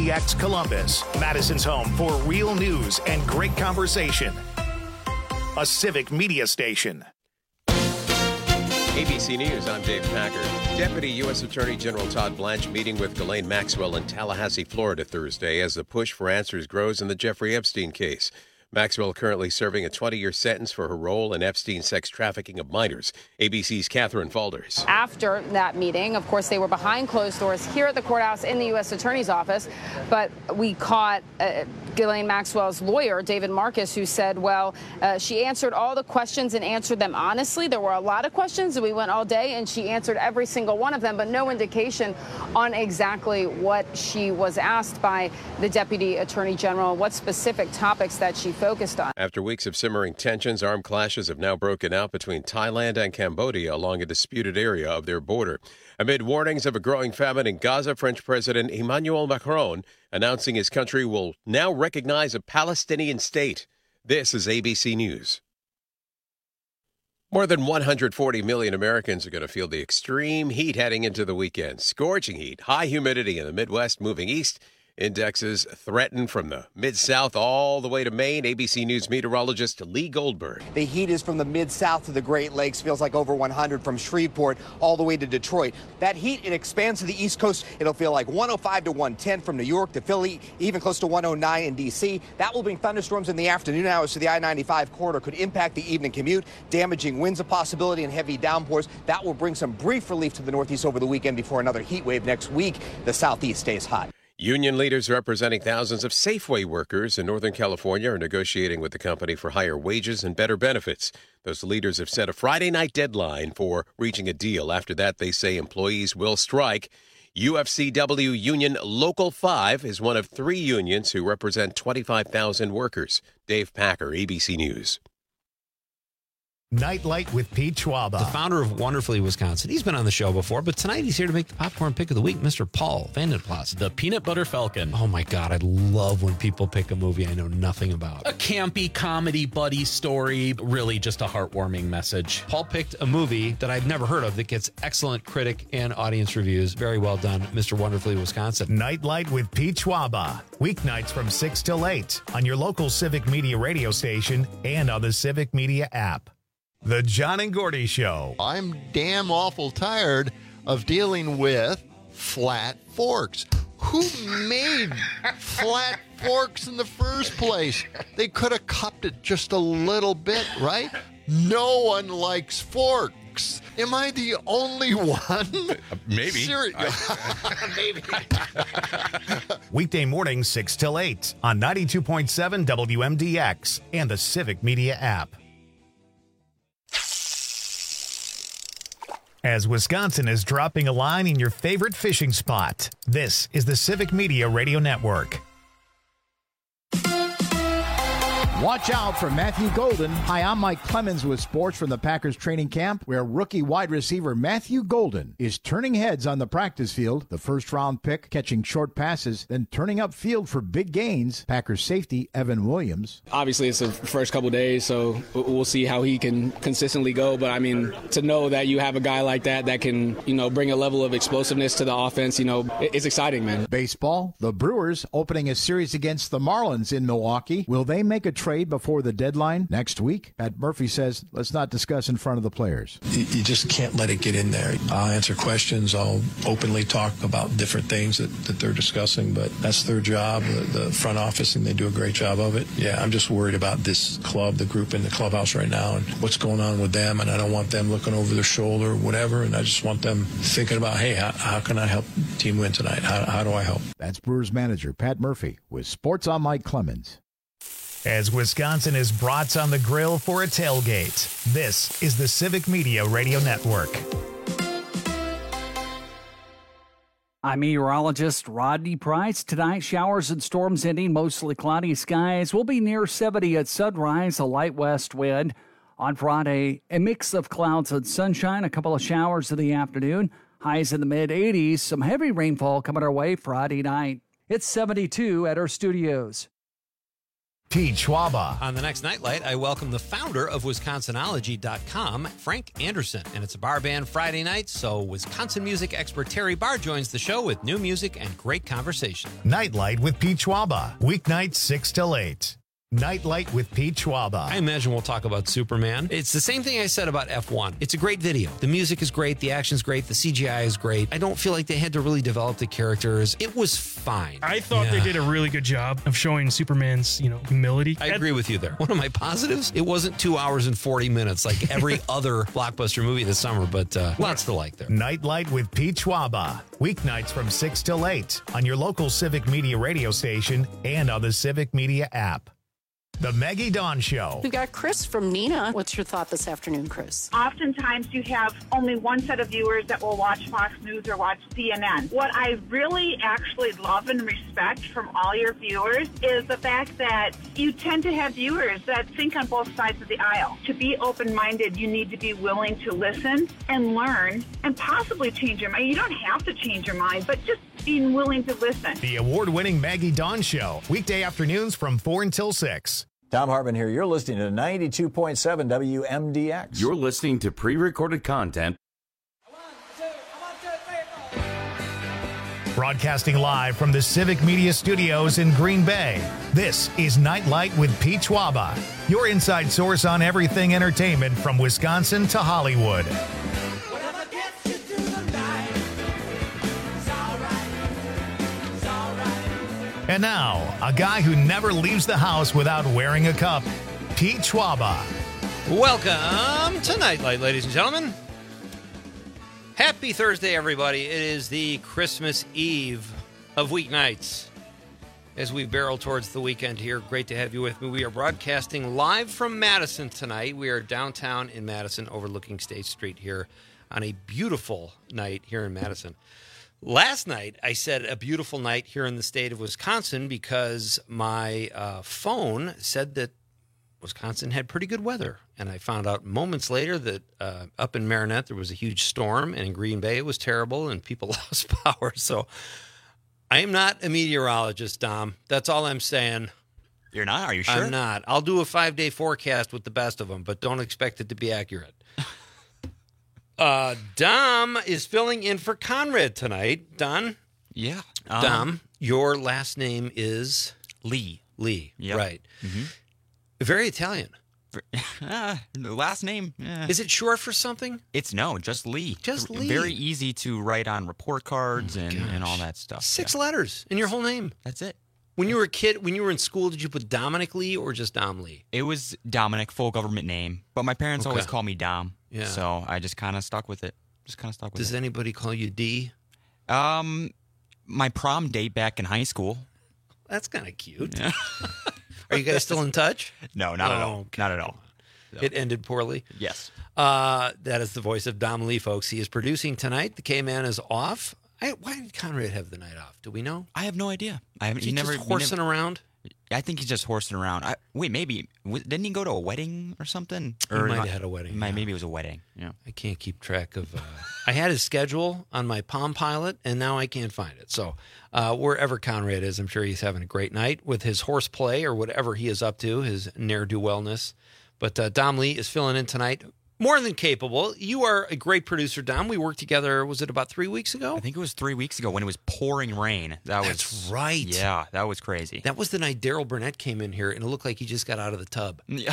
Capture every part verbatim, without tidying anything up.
D X Columbus, Madison's home for real news and great conversation. A Civic Media station. A B C News, I'm Dave Packer. Deputy U S Attorney General Todd Blanche meeting with Ghislaine Maxwell in Tallahassee, Florida Thursday as the push for answers grows in the Jeffrey Epstein case. Maxwell currently serving a twenty-year sentence for her role in Epstein's sex trafficking of minors. A B C's Catherine Falders. After that meeting, of course, they were behind closed doors here at the courthouse in the U S Attorney's office, but we caught uh, Ghislaine Maxwell's lawyer, David Marcus, who said, well, uh, she answered all the questions and answered them honestly. There were a lot of questions, and we went all day, and she answered every single one of them, but no indication on exactly what she was asked by the Deputy Attorney General, what specific topics that she focused on. After weeks of simmering tensions, armed clashes have now broken out between Thailand and Cambodia along a disputed area of their border. Amid warnings of a growing famine in Gaza, French President Emmanuel Macron announcing his country will now recognize a Palestinian state. This is A B C News. More than one hundred forty million Americans are going to feel the extreme heat heading into the weekend. Scorching heat, high humidity in the Midwest moving east. Indexes threatened from the Mid-South all the way to Maine. A B C News meteorologist Lee Goldberg. The heat is from the Mid-South to the Great Lakes. Feels like over one hundred from Shreveport all the way to Detroit. That heat, it expands to the East Coast. It'll feel like one oh five to one ten from New York to Philly, even close to one oh nine in D C. That will bring thunderstorms in the afternoon hours, so the I ninety-five corridor could impact the evening commute. Damaging winds a possibility and heavy downpours. That will bring some brief relief to the Northeast over the weekend before another heat wave next week. The Southeast stays hot. Union leaders representing thousands of Safeway workers in Northern California are negotiating with the company for higher wages and better benefits. Those leaders have set a Friday night deadline for reaching a deal. After that, they say employees will strike. U F C W Union Local five is one of three unions who represent twenty-five thousand workers. Dave Packer, A B C News. Nightlight with Pete Schwaba. The founder of Wonderfully Wisconsin. He's been on the show before, but tonight he's here to make the popcorn pick of the week, Mister Paul Vandenplas. The Peanut Butter Falcon. Oh my God, I love when people pick a movie I know nothing about. A campy comedy buddy story, really just a heartwarming message. Paul picked a movie that I've never heard of that gets excellent critic and audience reviews. Very well done, Mister Wonderfully Wisconsin. Nightlight with Pete Schwaba. Weeknights from six till eight on your local Civic Media radio station and on the Civic Media app. The John and Gordy Show. I'm damn awful tired of dealing with flat forks. Who made flat forks in the first place? They could have cupped it just a little bit, right? No one likes forks. Am I the only one? Uh, maybe. Seri- maybe. Weekday mornings, six till eight on ninety-two point seven W M D X and the Civic Media app. As Wisconsin is dropping a line in your favorite fishing spot, this is the Civic Media Radio Network. Watch out for Matthew Golden. Hi, I'm Mike Clemens with sports from the Packers training camp, where rookie wide receiver Matthew Golden is turning heads on the practice field, the first-round pick, catching short passes, then turning up field for big gains. Packers safety Evan Williams. Obviously, it's the first couple days, so we'll see how he can consistently go. But, I mean, to know that you have a guy like that that can, you know, bring a level of explosiveness to the offense, you know, it's exciting, man. Baseball, the Brewers opening a series against the Marlins in Milwaukee. Will they make a trade before the deadline next week? Pat Murphy says, let's not discuss in front of the players. You, you just can't let it get in there. I'll answer questions. I'll openly talk about different things that, that they're discussing, but that's their job, the, the front office, and they do a great job of it. Yeah, I'm just worried about this club, the group in the clubhouse right now, and what's going on with them, and I don't want them looking over their shoulder or whatever, and I just want them thinking about, hey, how, how can I help the team win tonight? How, how do I help? That's Brewers manager Pat Murphy with Sports on Mike Clemens. As Wisconsin is brats on the grill for a tailgate, this is the Civic Media Radio Network. I'm meteorologist Rodney Price. Tonight, showers and storms ending, mostly cloudy skies. We'll be near seventy at sunrise, a light west wind. On Friday, a mix of clouds and sunshine, a couple of showers in the afternoon. Highs in the mid-eighties, some heavy rainfall coming our way Friday night. It's seventy-two at our studios. Pete Schwaba. On the next Nightlight, I welcome the founder of Wisconsinology dot com, Frank Anderson. And it's a bar band Friday night, so Wisconsin music expert Terry Barr joins the show with new music and great conversation. Nightlight with Pete Schwaba. Weeknights six till eight. Nightlight with Pete Schwaba. I imagine we'll talk about Superman. It's the same thing I said about F one. It's a great video. The music is great. The action's great. The C G I is great. I don't feel like they had to really develop the characters. It was fine. I thought yeah. they did a really good job of showing Superman's, you know, humility. I agree with you there. One of my positives, it wasn't two hours and forty minutes like every other blockbuster movie this summer, but uh, lots to like there. Nightlight with Pete Schwaba. Weeknights from six till eight on your local Civic Media radio station and on the Civic Media app. The Maggie Dawn Show. We've got Chris from Neenah. What's your thought this afternoon, Chris? Oftentimes you have only one set of viewers that will watch Fox News or watch C N N. What I really actually love and respect from all your viewers is the fact that you tend to have viewers that think on both sides of the aisle. To be open-minded, you need to be willing to listen and learn and possibly change your mind. You don't have to change your mind, but just being willing to listen. The award-winning Maggie Dawn Show. Weekday afternoons from four until six. Tom Hartman here. You're listening to ninety-two point seven W M D X. You're listening to pre-recorded content. Broadcasting live from the Civic Media Studios in Green Bay, this is Nightlight with Pete Schwaba, your inside source on everything entertainment from Wisconsin to Hollywood. And now, a guy who never leaves the house without wearing a cup, Pete Schwaba. Welcome to Nightlight, ladies and gentlemen. Happy Thursday, everybody. It is the Christmas Eve of weeknights. As we barrel towards the weekend here, great to have you with me. We are broadcasting live from Madison tonight. We are downtown in Madison, overlooking State Street here on a beautiful night here in Madison. Last night, I said a beautiful night here in the state of Wisconsin because my uh, phone said that Wisconsin had pretty good weather. And I found out moments later that uh, up in Marinette, there was a huge storm, and in Green Bay, it was terrible, and people lost power. So I am not a meteorologist, Dom. That's all I'm saying. You're not? Are you sure? I'm not. I'll do a five-day forecast with the best of them, but don't expect it to be accurate. Uh, Dom is filling in for Conrad tonight. Don? Yeah. Um, Dom, your last name is? Lee. Lee, yep. Right. Mm-hmm. Very Italian. Uh, the last name. Eh. Is it short for something? It's no, just Lee. Just Lee. Very easy to write on report cards oh and, and all that stuff. Six yeah. letters in your whole name. That's it. When you were a kid, when you were in school, did you put Dominic Lee or just Dom Lee? It was Dominic, full government name. But my parents okay. always call me Dom. Yeah. So I just kind of stuck with it. Just kind of stuck with Does it. Does anybody call you D? Um, my prom date back in high school. That's kind of cute. Yeah. Are you guys still in touch? No, not oh, at all. Okay. Not at all. No. It ended poorly? Yes. Uh, that is the voice of Dom Lee, folks. He is producing tonight. The K-Man is off. I, why did Conrad have the night off? Do we know? I have no idea. I haven't. He, he never just horsing never, around. I think he's just horsing around. I, wait, maybe didn't he go to a wedding or something? He or might not, have had a wedding. Might, yeah. Maybe it was a wedding. Yeah. I can't keep track of. Uh, I had his schedule on my Palm Pilot, and now I can't find it. So uh, wherever Conrad is, I'm sure he's having a great night with his horseplay or whatever he is up to, his ne'er-do-wellness. But uh, Dom Lee is filling in tonight. More than capable. You are a great producer, Dom. We worked together, was it about three weeks ago? I think it was three weeks ago when it was pouring rain. That That's was right. Yeah, that was crazy. That was the night Daryl Burnett came in here, and it looked like he just got out of the tub. Yeah.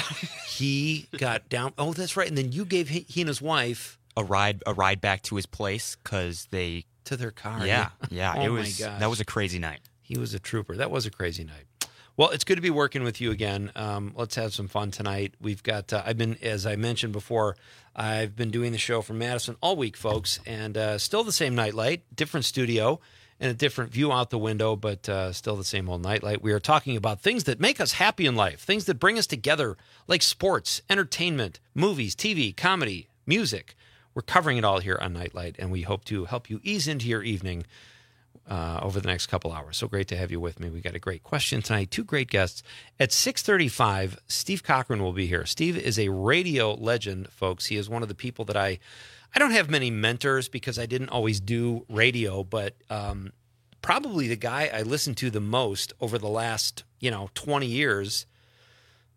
He got down. Oh, that's right. And then you gave he, he and his wife a ride a ride back to his place because they to their car. Yeah, yeah. Oh it was my gosh. That was a crazy night. He was a trooper. That was a crazy night. Well, it's good to be working with you again. Um, let's have some fun tonight. We've got, uh, I've been, as I mentioned before, I've been doing the show from Madison all week, folks, and uh, still the same nightlight, different studio, and a different view out the window, but uh, still the same old nightlight. We are talking about things that make us happy in life, things that bring us together, like sports, entertainment, movies, T V, comedy, music. We're covering it all here on Nightlight, and we hope to help you ease into your evening Uh, over the next couple hours. So great to have you with me. We got a great question tonight. Two great guests. At six thirty-five, Steve Cochran will be here. Steve is a radio legend, folks. He is one of the people that I, I don't have many mentors because I didn't always do radio, but um, probably the guy I listened to the most over the last, you know, twenty years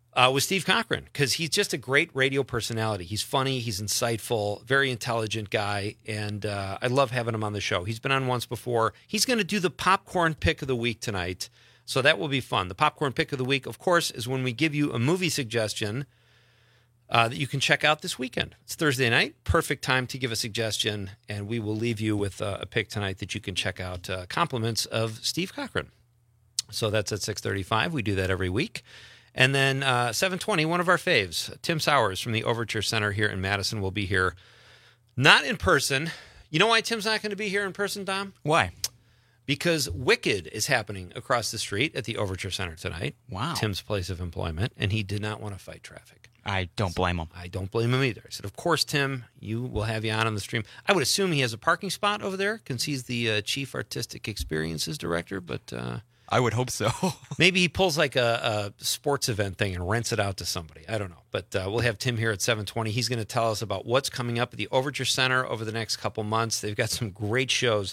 Uh, with Steve Cochran, because he's just a great radio personality. He's funny, he's insightful, very intelligent guy, and uh, I love having him on the show. He's been on once before. He's going to do the popcorn pick of the week tonight, so that will be fun. The popcorn pick of the week, of course, is when we give you a movie suggestion uh, that you can check out this weekend. It's Thursday night, perfect time to give a suggestion, and we will leave you with uh, a pick tonight that you can check out. Uh, compliments of Steve Cochran. So that's at six thirty-five. We do that every week. And then uh, seven twenty, one of our faves, Tim Sowers from the Overture Center here in Madison will be here. Not in person. You know why Tim's not going to be here in person, Dom? Why? Because Wicked is happening across the street at the Overture Center tonight. Wow. Tim's place of employment, and he did not want to fight traffic. I don't blame him. I don't blame him either. I said, of course, Tim, you will have you on on the stream. I would assume he has a parking spot over there because he's the uh, Chief Artistic Experiences Director, but... Uh, I would hope so. Maybe he pulls like a, a sports event thing and rents it out to somebody. I don't know. But uh, we'll have Tim here at seven twenty. He's going to tell us about what's coming up at the Overture Center over the next couple months. They've got some great shows.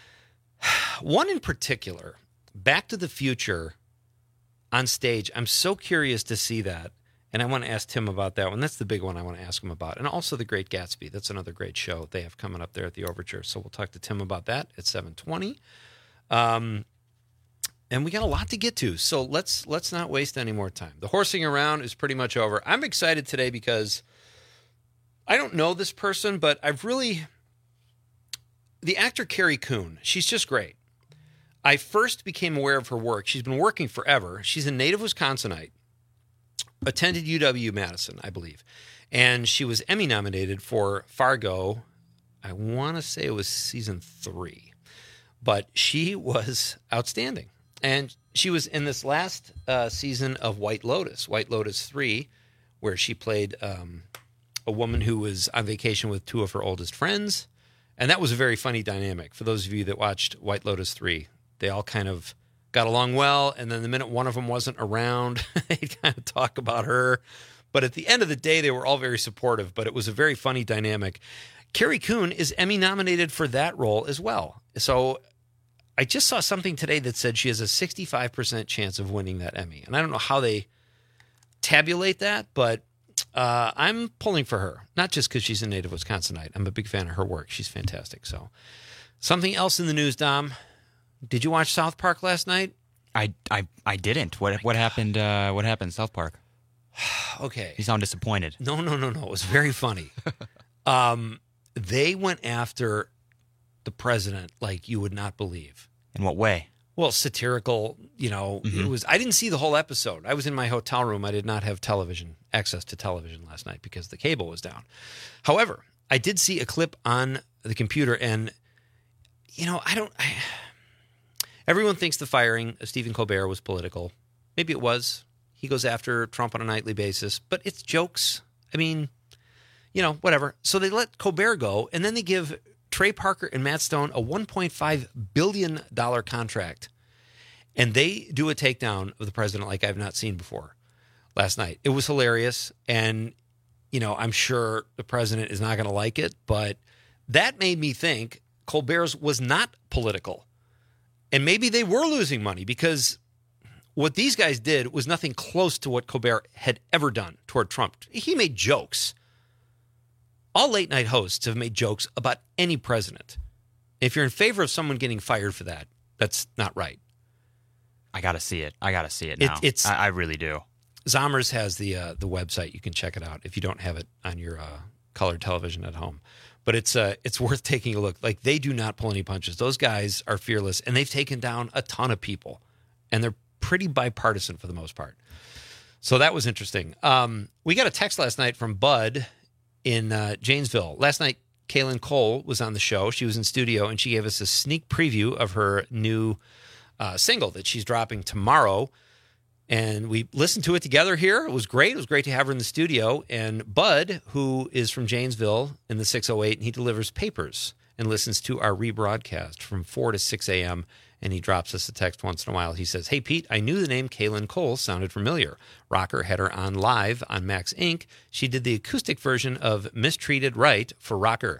One in particular, Back to the Future on stage. I'm so curious to see that. And I want to ask Tim about that one. That's the big one I want to ask him about. And also The Great Gatsby. That's another great show they have coming up there at the Overture. So we'll talk to Tim about that at seven twenty. Um... And we got a lot to get to, so let's let's not waste any more time. The horsing around is pretty much over. I'm excited today because I don't know this person, but I've really... The actor Carrie Coon, she's just great. I first became aware of her work. She's been working forever. She's a native Wisconsinite, attended U W-Madison, I believe. And she was Emmy nominated for Fargo. I want to say it was season three. But she was outstanding. And she was in this last uh, season of White Lotus, White Lotus three, where she played um, a woman who was on vacation with two of her oldest friends. And that was a very funny dynamic. For those of you that watched White Lotus three, they all kind of got along well. And then the minute one of them wasn't around, they'd kind of talk about her. But at the end of the day, they were all very supportive. But it was a very funny dynamic. Carrie Coon is Emmy nominated for that role as well. So... I just saw something today that said she has a sixty-five percent chance of winning that Emmy. And I don't know how they tabulate that, but uh, I'm pulling for her. Not just because she's a native Wisconsinite. I'm a big fan of her work. She's fantastic. So, something else in the news, Dom. Did you watch South Park last night? I I, I didn't. What oh what God. happened? Uh, what happened in South Park? Okay. You sound disappointed. No, no, no, no. It was very funny. um, they went after the president like you would not believe. In what way? Well, satirical, you know, mm-hmm. It was. I didn't see the whole episode. I was in my hotel room. I did not have television, access to television last night because the cable was down. However, I did see a clip on the computer and, you know, I don't, I, everyone thinks the firing of Stephen Colbert was political. Maybe it was. He goes after Trump on a nightly basis, but it's jokes. I mean, you know, whatever. So they let Colbert go and then they give Trey Parker and Matt Stone a one point five billion dollars contract. And they do a takedown of the president like I've not seen before last night. It was hilarious. And, you know, I'm sure the president is not going to like it. But that made me think Colbert's was not political. And maybe they were losing money because what these guys did was nothing close to what Colbert had ever done toward Trump. He made jokes. All late-night hosts have made jokes about any president. If you're in favor of someone getting fired for that, that's not right. I got to see it. I got to see it now. It, it's, I, I really do. Zommers has the uh, the website. You can check it out if you don't have it on your uh, colored television at home. But it's uh, it's worth taking a look. Like, they do not pull any punches. Those guys are fearless, and they've taken down a ton of people. And they're pretty bipartisan for the most part. So that was interesting. Um, we got a text last night from Bud in uh, Janesville. Last night, Kaylin Cole was on the show. She was in studio, and she gave us a sneak preview of her new uh, single that she's dropping tomorrow. And we listened to it together here. It was great. It was great to have her in the studio. And Bud, who is from Janesville in the six oh eight, and he delivers papers and listens to our rebroadcast from four to six a.m., and he drops us a text once in a while. He says, "Hey, Pete, I knew the name Kaylin Cole sounded familiar. Rocker had her on live on Max Incorporated. She did the acoustic version of Mistreated Right for Rocker. It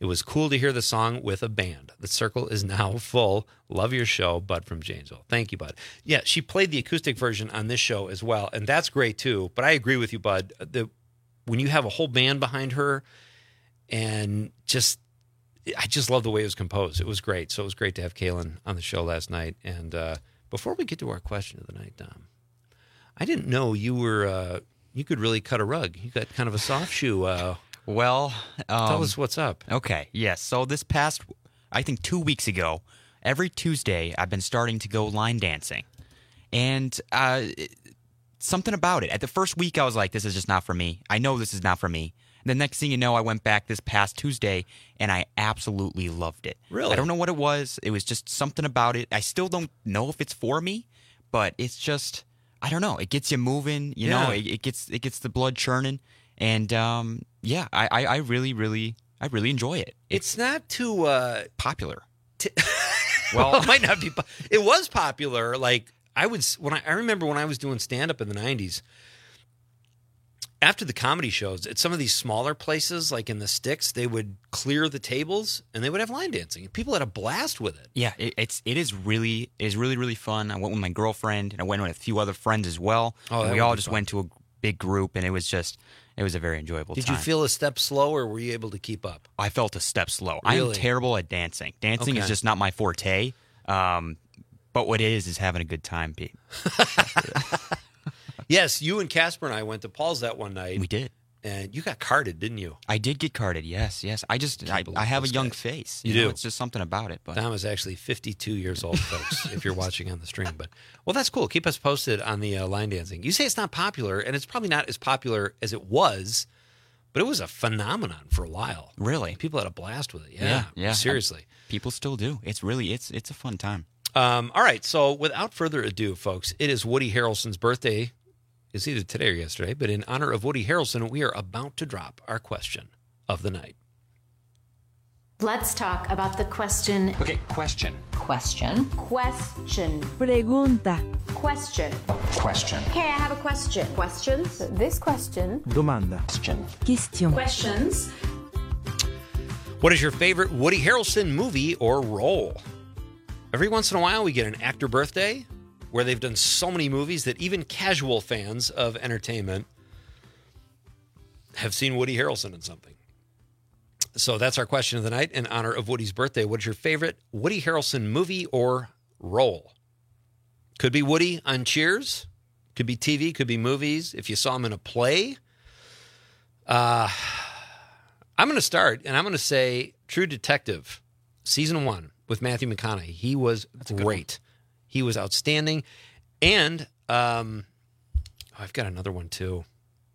It was cool to hear the song with a band. The circle is now full. Love your show, Bud from Janesville. Thank you, Bud. Yeah, she played the acoustic version on this show as well, and that's great too. But I agree with you, Bud. The, when you have a whole band behind her, and just, I just love the way it was composed. It was great. So it was great to have Kaylin on the show last night. And uh, before we get to our question of the night, Dom, I didn't know you were, uh, you could really cut a rug. You got kind of a soft shoe. Uh, Well, um, tell us what's up. Okay, yes. So this past, I think two weeks ago, every Tuesday I've been starting to go line dancing, and uh, something about it. At the first week, I was like, "This is just not for me. I know this is not for me." And the next thing you know, I went back this past Tuesday, and I absolutely loved it. Really? I don't know what it was. It was just something about it. I still don't know if it's for me, but it's just, I don't know. It gets you moving. You Yeah. know, it, it gets it gets the blood churning. And um, yeah, I, I, I really, really, I really enjoy it. It's, it's not too uh, popular. T- well, it might not be. Po- it was popular. Like I would, when I, I remember when I was doing stand up in the nineties. After the comedy shows, at some of these smaller places, like in the sticks, they would clear the tables and they would have line dancing. People had a blast with it. Yeah, it, it's it is really it is really really fun. I went with my girlfriend and I went with a few other friends as well. Oh, and that we would all be just fun. went to a big group, and it was just it was a very enjoyable Did time. you feel a step slow, or were you able to keep up? I felt a step slow. I am Really? terrible at dancing. Dancing Okay. is just not my forte. Um, but what it is is having a good time, Pete. Yes, you and Casper and I went to Paul's that one night. We did. And you got carded, didn't you? I did get carded. Yes, yes. I just I, believe I have a those young guys. face. You know, do. It's just something about it. But Dom is actually fifty-two years old, folks, if you're watching on the stream. But well, that's cool. Keep us posted on the uh, line dancing. You say it's not popular, and it's probably not as popular as it was, but it was a phenomenon for a while. Really? People had a blast with it. Yeah, yeah, yeah. seriously. I- people still do. It's really it's it's a fun time. Um, all right, so without further ado, folks, it is Woody Harrelson's birthday. It's either today or yesterday, but in honor of Woody Harrelson, we are about to drop our question of the night. Let's talk about the question. Okay, question. Question. Question. Pregunta. Question. Question. Okay, I have a question. Questions? This question. Domanda. Question. Question. Questions. What is your favorite Woody Harrelson movie or role? Every once in a while, we get an actor birthday where they've done so many movies that even casual fans of entertainment have seen Woody Harrelson in something. So that's our question of the night in honor of Woody's birthday. What is your favorite Woody Harrelson movie or role? Could be Woody on Cheers. Could be T V. Could be movies. If you saw him in a play. Uh, I'm going to start, and I'm going to say True Detective, season one with Matthew McConaughey. He was great. He was outstanding. And um, oh, I've got another one, too.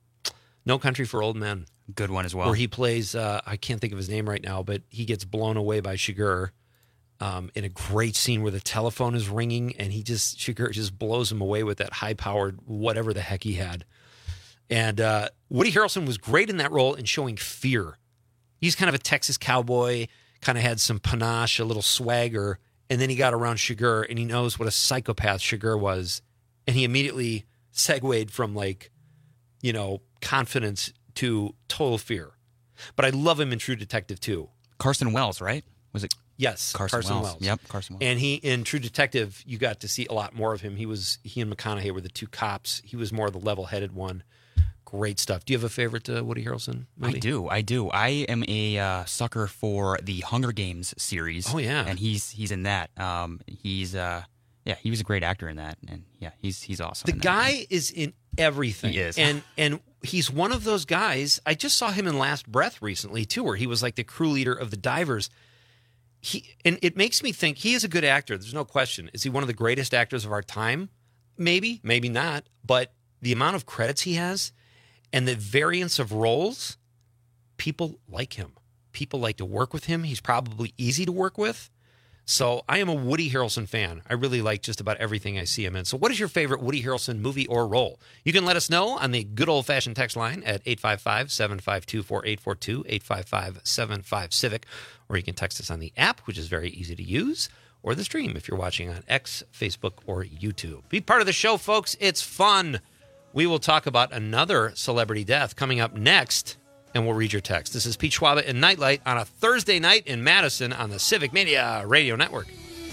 No Country for Old Men. Good one as well. Where he plays, uh, I can't think of his name right now, but he gets blown away by Shiger um, in a great scene where the telephone is ringing, and he just, Shiger just blows him away with that high-powered whatever the heck he had. And uh, Woody Harrelson was great in that role in showing fear. He's kind of a Texas cowboy, kind of had some panache, a little swagger, and then he got around Shiger, and he knows what a psychopath Shiger was, and he immediately segued from, like, you know, confidence to total fear. But I love him in True Detective too. Carson Wells, right? Was it? Yes, Carson, Carson Wells. Wells. Yep, Carson Wells. And he in True Detective, you got to see a lot more of him. He was he and McConaughey were the two cops. He was more the level-headed one. Great stuff. Do you have a favorite uh, Woody Harrelson movie? I do. I do. I am a uh, sucker for the Hunger Games series. Oh, yeah. And he's he's in that. Um, he's uh, yeah, he was a great actor in that, and yeah, he's he's awesome. The in that. guy is in everything. He is. And and he's one of those guys. I just saw him in Last Breath recently too, where he was like the crew leader of the divers. He and it makes me think he is a good actor. There's no question. Is he one of the greatest actors of our time? Maybe, maybe not. But the amount of credits he has and the variance of roles, people like him. People like to work with him. He's probably easy to work with. So I am a Woody Harrelson fan. I really like just about everything I see him in. So what is your favorite Woody Harrelson movie or role? You can let us know on the good old-fashioned text line at eight five five, seven five two, four eight four two, eight five five, seven five, CIVIC, or you can text us on the app, which is very easy to use, or the stream if you're watching on X, Facebook, or YouTube. Be part of the show, folks. It's fun. We will talk about another celebrity death coming up next. and we'll read your text. This is Pete Schwaba and Nightlight on a Thursday night in Madison on the Civic Media Radio Network.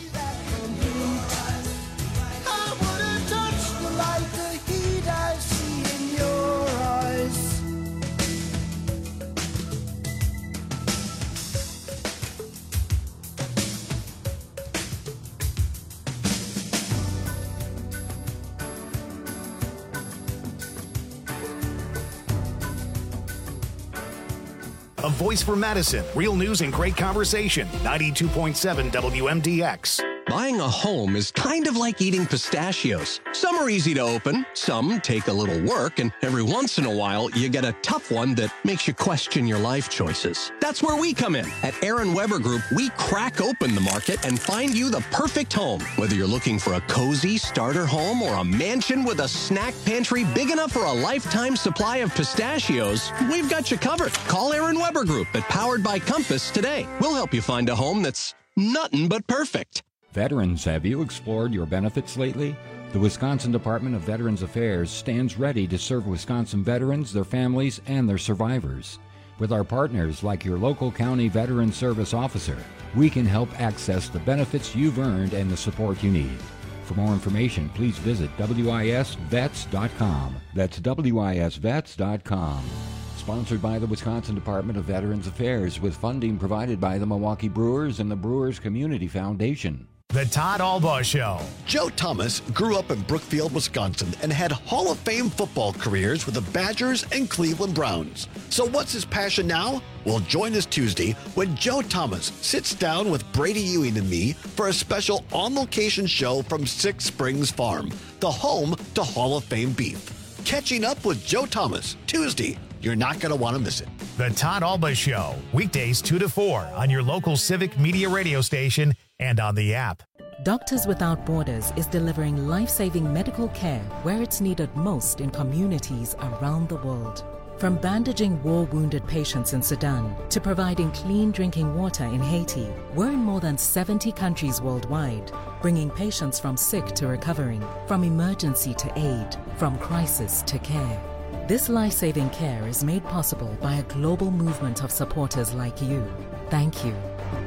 A voice for Madison. Real news and great conversation. ninety-two point seven W M D X. Buying a home is kind of like eating pistachios. Some are easy to open, some take a little work, and every once in a while, you get a tough one that makes you question your life choices. That's where we come in. At Aaron Weber Group, we crack open the market and find you the perfect home. Whether you're looking for a cozy starter home or a mansion with a snack pantry big enough for a lifetime supply of pistachios, we've got you covered. Call Aaron Weber Group at Powered by Compass today. We'll help you find a home that's nothing but perfect. Veterans, have you explored your benefits lately? The Wisconsin Department of Veterans Affairs stands ready to serve Wisconsin veterans, their families, and their survivors. With our partners like your local county veteran service officer, we can help access the benefits you've earned and the support you need. For more information, please visit W I S vets dot com. That's W I S vets dot com. Sponsored by the Wisconsin Department of Veterans Affairs with funding provided by the Milwaukee Brewers and the Brewers Community Foundation. The Todd Albaugh Show. Joe Thomas grew up in Brookfield, Wisconsin, and had Hall of Fame football careers with the Badgers and Cleveland Browns. So what's his passion now? Well, join us Tuesday when Joe Thomas sits down with Brady Ewing and me for a special on-location show from Six Springs Farm, the home to Hall of Fame beef. Catching up with Joe Thomas, Tuesday. You're not going to want to miss it. The Todd Albaugh Show, weekdays two to four on your local Civic Media radio station and on the app. Doctors Without Borders is delivering life-saving medical care where it's needed most in communities around the world. From bandaging war-wounded patients in Sudan to providing clean drinking water in Haiti, we're in more than seventy countries worldwide, bringing patients from sick to recovering, from emergency to aid, from crisis to care. This life-saving care is made possible by a global movement of supporters like you. Thank you.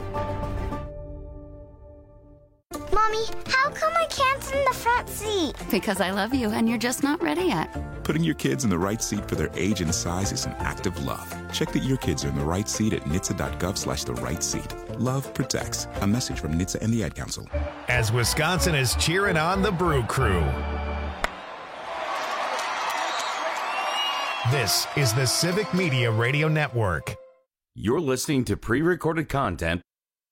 Mommy, how come I can't sit in the front seat? Because I love you and you're just not ready yet. Putting your kids in the right seat for their age and size is an act of love. Check that your kids are in the right seat at N H T S A dot gov slash the right seat. Love protects. A message from N H T S A and the Ad Council. As Wisconsin is cheering on the Brew Crew. This is the Civic Media Radio Network. You're listening to pre-recorded content.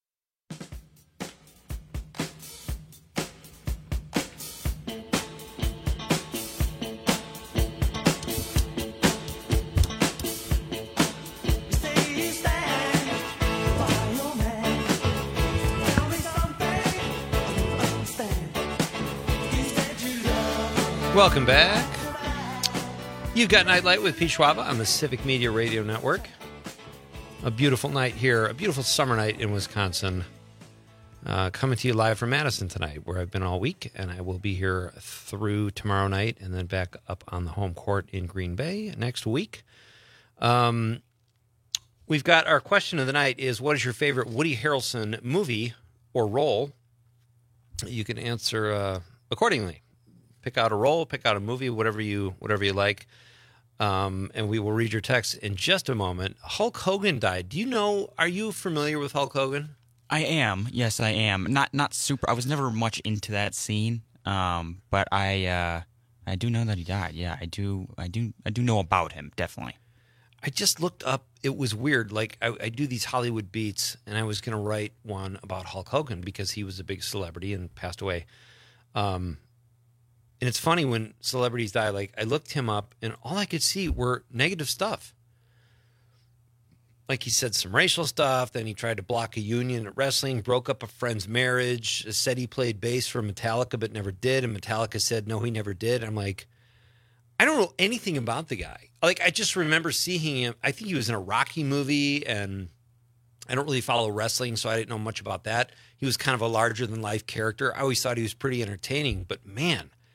Welcome back. You've got Nightlight with Pete Schwaba on the Civic Media Radio Network. A beautiful night here, a beautiful summer night in Wisconsin. Uh, coming to you live from Madison tonight, where I've been all week, and I will be here through tomorrow night and then back up on the home court in Green Bay next week. Um, we've got our question of the night is, what is your favorite Woody Harrelson movie or role? You can answer uh, accordingly. Pick out a role, pick out a movie, whatever you whatever you like. Um, and we will read your text in just a moment. Hulk Hogan died. Do you know, are you familiar with Hulk Hogan? I am. Yes, I am. Not not super. I was never much into that scene. Um, but I uh, I do know that he died. Yeah, I do I do I do know about him, definitely. I just looked up, it was weird. Like I, I do these Hollywood beats, and I was gonna write one about Hulk Hogan because he was a big celebrity and passed away. Um And it's funny when celebrities die, like I looked him up and all I could see were negative stuff. Like he said some racial stuff, then he tried to block a union at wrestling, broke up a friend's marriage, said he played bass for Metallica but never did, and Metallica said no, he never did. I'm like, I don't know anything about the guy. Like I just remember seeing him, I think he was in a Rocky movie, and I don't really follow wrestling, so I didn't know much about that. He was kind of a larger-than-life character. I always thought he was pretty entertaining, but man,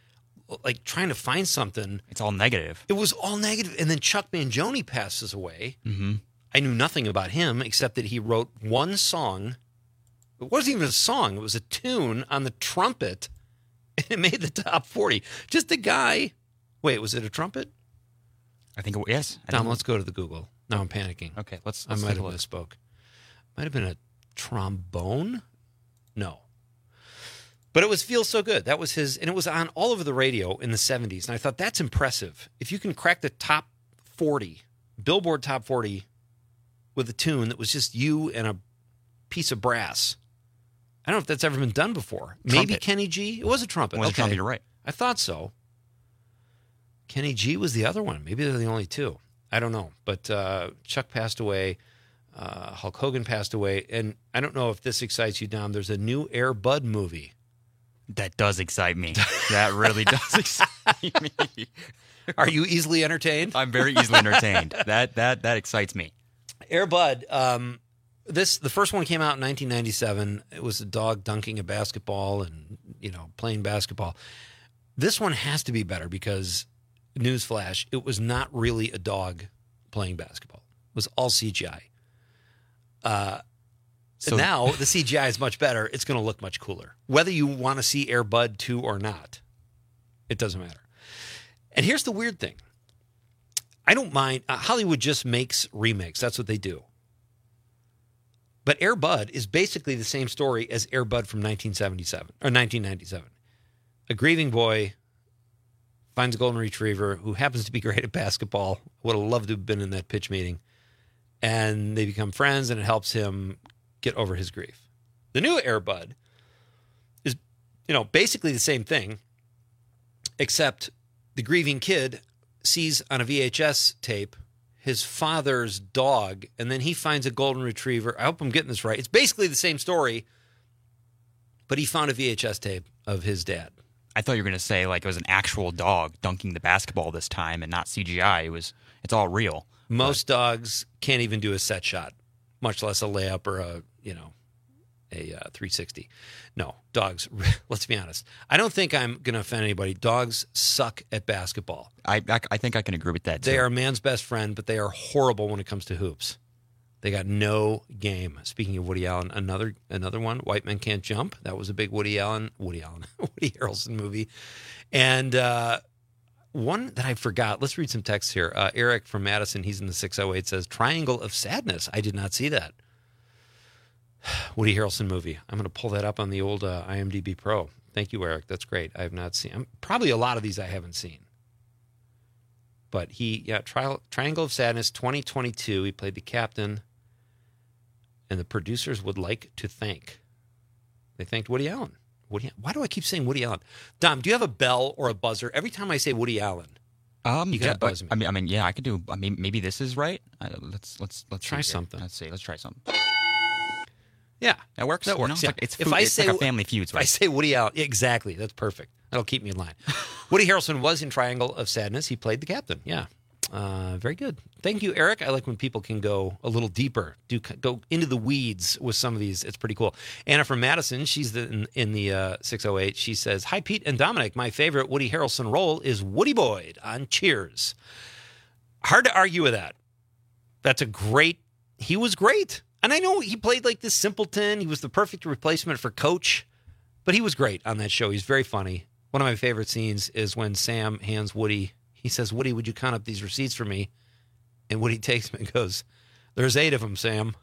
like trying to find something. It's all negative. It was all negative. And then Chuck Mangione passes away. Mm-hmm. I knew nothing about him except that he wrote one song. It wasn't even a song. It was a tune on the trumpet, and it made the top forty. Just a guy. Wait, was it a trumpet? I think it, yes. I Tom, let's go to the Google. Now I'm panicking. Okay, let's. let's I might take have a look. misspoke. Might have been a trombone. No. But it was Feel So Good. That was his, and it was on all over the radio in the seventies. And I thought, that's impressive. If you can crack the top forty, Billboard top forty, with a tune that was just you and a piece of brass. I don't know if that's ever been done before. Maybe Trumpet. Kenny G? It was a trumpet. It was a Okay. trumpet, you're right. I thought so. Kenny G was the other one. Maybe they're the only two. I don't know. But uh, Chuck passed away. Uh, Hulk Hogan passed away. And I don't know if this excites you, Dom. There's a new Air Bud movie. That does excite me. That really does excite me. Are you easily entertained? I'm very easily entertained. That that that excites me. Air Bud. Um, this the first one came out in nineteen ninety-seven. It was a dog dunking a basketball and you know playing basketball. This one has to be better because, newsflash, it was not really a dog playing basketball. It was all C G I. Uh, so now the C G I is much better. It's going to look much cooler. Whether you want to see Air Bud two or not, it doesn't matter. And here's the weird thing. I don't mind. Uh, Hollywood just makes remakes. That's what they do. But Air Bud is basically the same story as Air Bud from nineteen seventy-seven or nineteen ninety-seven. A grieving boy finds a golden retriever who happens to be great at basketball. Would have loved to have been in that pitch meeting. And they become friends, and it helps him get over his grief. The new Air Bud is, you know, basically the same thing, except the grieving kid sees on a V H S tape his father's dog, and then he finds a golden retriever. I hope I'm getting this right. It's basically the same story, but he found a V H S tape of his dad. I thought you were going to say like it was an actual dog dunking the basketball this time and not C G I. It was. It's all real. Most but. dogs can't even do a set shot, much less a layup or a, you know, a uh, three sixty. No, dogs, let's be honest. I don't think I'm going to offend anybody. Dogs suck at basketball. I, I I think I can agree with that, too. They are man's best friend, but they are horrible when it comes to hoops. They got no game. Speaking of Woody Allen, another another one, White Men Can't Jump. That was a big Woody Allen, Woody Allen, Woody Harrelson movie. And uh, one that I forgot, let's read some text here. Uh, Eric from Madison, he's in the six oh eight, says, Triangle of Sadness. I did not see that. Woody Harrelson movie. I'm going to pull that up on the old uh, IMDb Pro. Thank you, Eric. That's great. I have not seen. I'm, probably a lot of these I haven't seen. But he, yeah, tri- Triangle of Sadness, twenty twenty-two. He played the captain. And the producers would like to thank. They thanked Woody Allen. Woody. Why do I keep saying Woody Allen? Dom, do you have a bell or a buzzer? Every time I say Woody Allen, um, you yeah, got to buzz me. I mean, I mean, yeah, I could do. I mean, maybe this is right. Uh, let's let's let's try see something. Let's see. Let's try something. Yeah, that works. That You know, works. it's Yeah. like, it's, if food, I it's say like a Family Feud. If I say Woody Allen, exactly. That's perfect. That'll keep me in line. Woody Harrelson was in Triangle of Sadness. He played the captain. Yeah. Uh, very good. Thank you, Eric. I like when people can go a little deeper, do go into the weeds with some of these. It's pretty cool. Anna from Madison, she's the, in, in the uh, six oh eight. She says, Hi, Pete and Dominic. My favorite Woody Harrelson role is Woody Boyd on Cheers. Hard to argue with that. That's a great, he was great. And I know he played like this simpleton. He was the perfect replacement for Coach, but he was great on that show. He's very funny. One of my favorite scenes is when Sam hands Woody, he says, Woody, would you count up these receipts for me? And Woody takes them and goes, there's eight of them, Sam.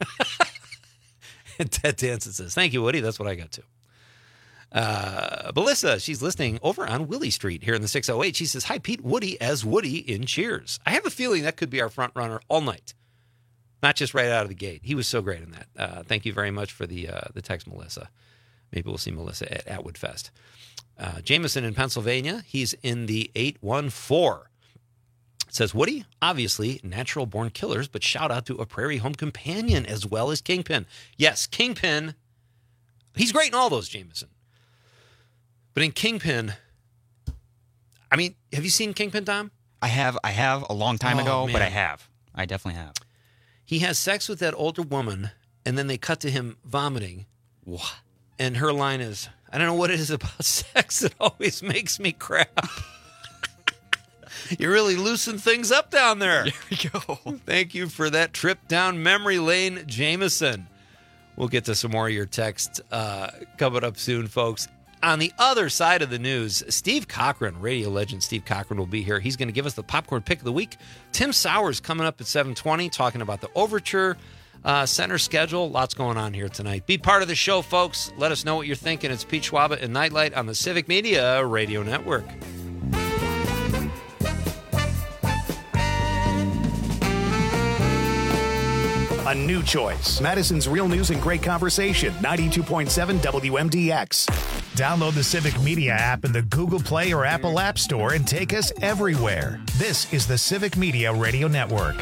And Ted Danson says, thank you, Woody. That's what I got to. Uh, Melissa, she's listening over on Willie Street here in the six oh eight. She says, hi, Pete, Woody as Woody in Cheers. I have a feeling that could be our front runner all night. Not just right out of the gate. He was so great in that. Uh, thank you very much for the uh, the text, Melissa. Maybe we'll see Melissa at Atwood Fest. Uh, Jameson in Pennsylvania. He's in the eight one four. It says, Woody, obviously natural-born killers, but shout out to a Prairie Home Companion as well as Kingpin. Yes, Kingpin. He's great in all those, Jameson. But in Kingpin, I mean, have you seen Kingpin, Tom? I have. I have a long time Oh, ago, man. but I have. I definitely have. He has sex with that older woman, and then they cut to him vomiting. What? And her line is, I don't know what it is about sex that always makes me crap. You really loosen things up down there. There we go. Thank you for that trip down memory lane, Jameson. We'll get to some more of your texts uh, coming up soon, folks. On the other side of the news, Steve Cochran, radio legend Steve Cochran, will be here. He's going to give us the popcorn pick of the week. Tim Sowers coming up at seven twenty, talking about the Overture uh, Center schedule. Lots going on here tonight. Be part of the show, folks. Let us know what you're thinking. It's Pete Schwaba and Nightlight on the Civic Media Radio Network. A new choice. Madison's Real News and Great Conversation, ninety-two point seven W M D X. Download the Civic Media app in the Google Play or Apple App Store and take us everywhere. This is the Civic Media Radio Network.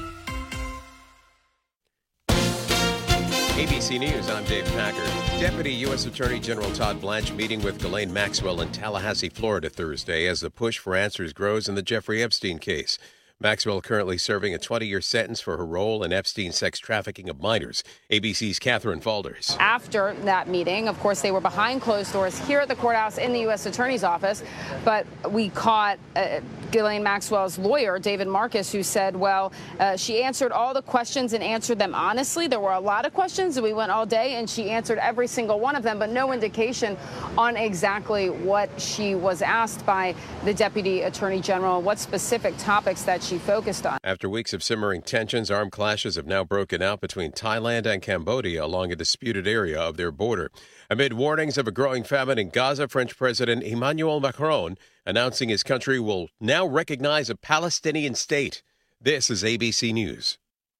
A B C News, I'm Dave Packard. Deputy U S Attorney General Todd Blanche meeting with Ghislaine Maxwell in Tallahassee, Florida Thursday as the push for answers grows in the Jeffrey Epstein case. Maxwell currently serving a twenty-year sentence for her role in Epstein's sex trafficking of minors. A B C's Catherine Falders. After that meeting, of course, they were behind closed doors here at the courthouse in the U S Attorney's office, but we caught uh, Ghislaine Maxwell's lawyer, David Marcus, who said, well, uh, she answered all the questions and answered them honestly. There were a lot of questions, and we went all day, and she answered every single one of them, but no indication on exactly what she was asked by the Deputy Attorney General, what specific topics that she focused on. After weeks of simmering tensions, armed clashes have now broken out between Thailand and Cambodia along a disputed area of their border. Amid warnings of a growing famine in Gaza, French President Emmanuel Macron announcing his country will now recognize a Palestinian state. This is A B C News.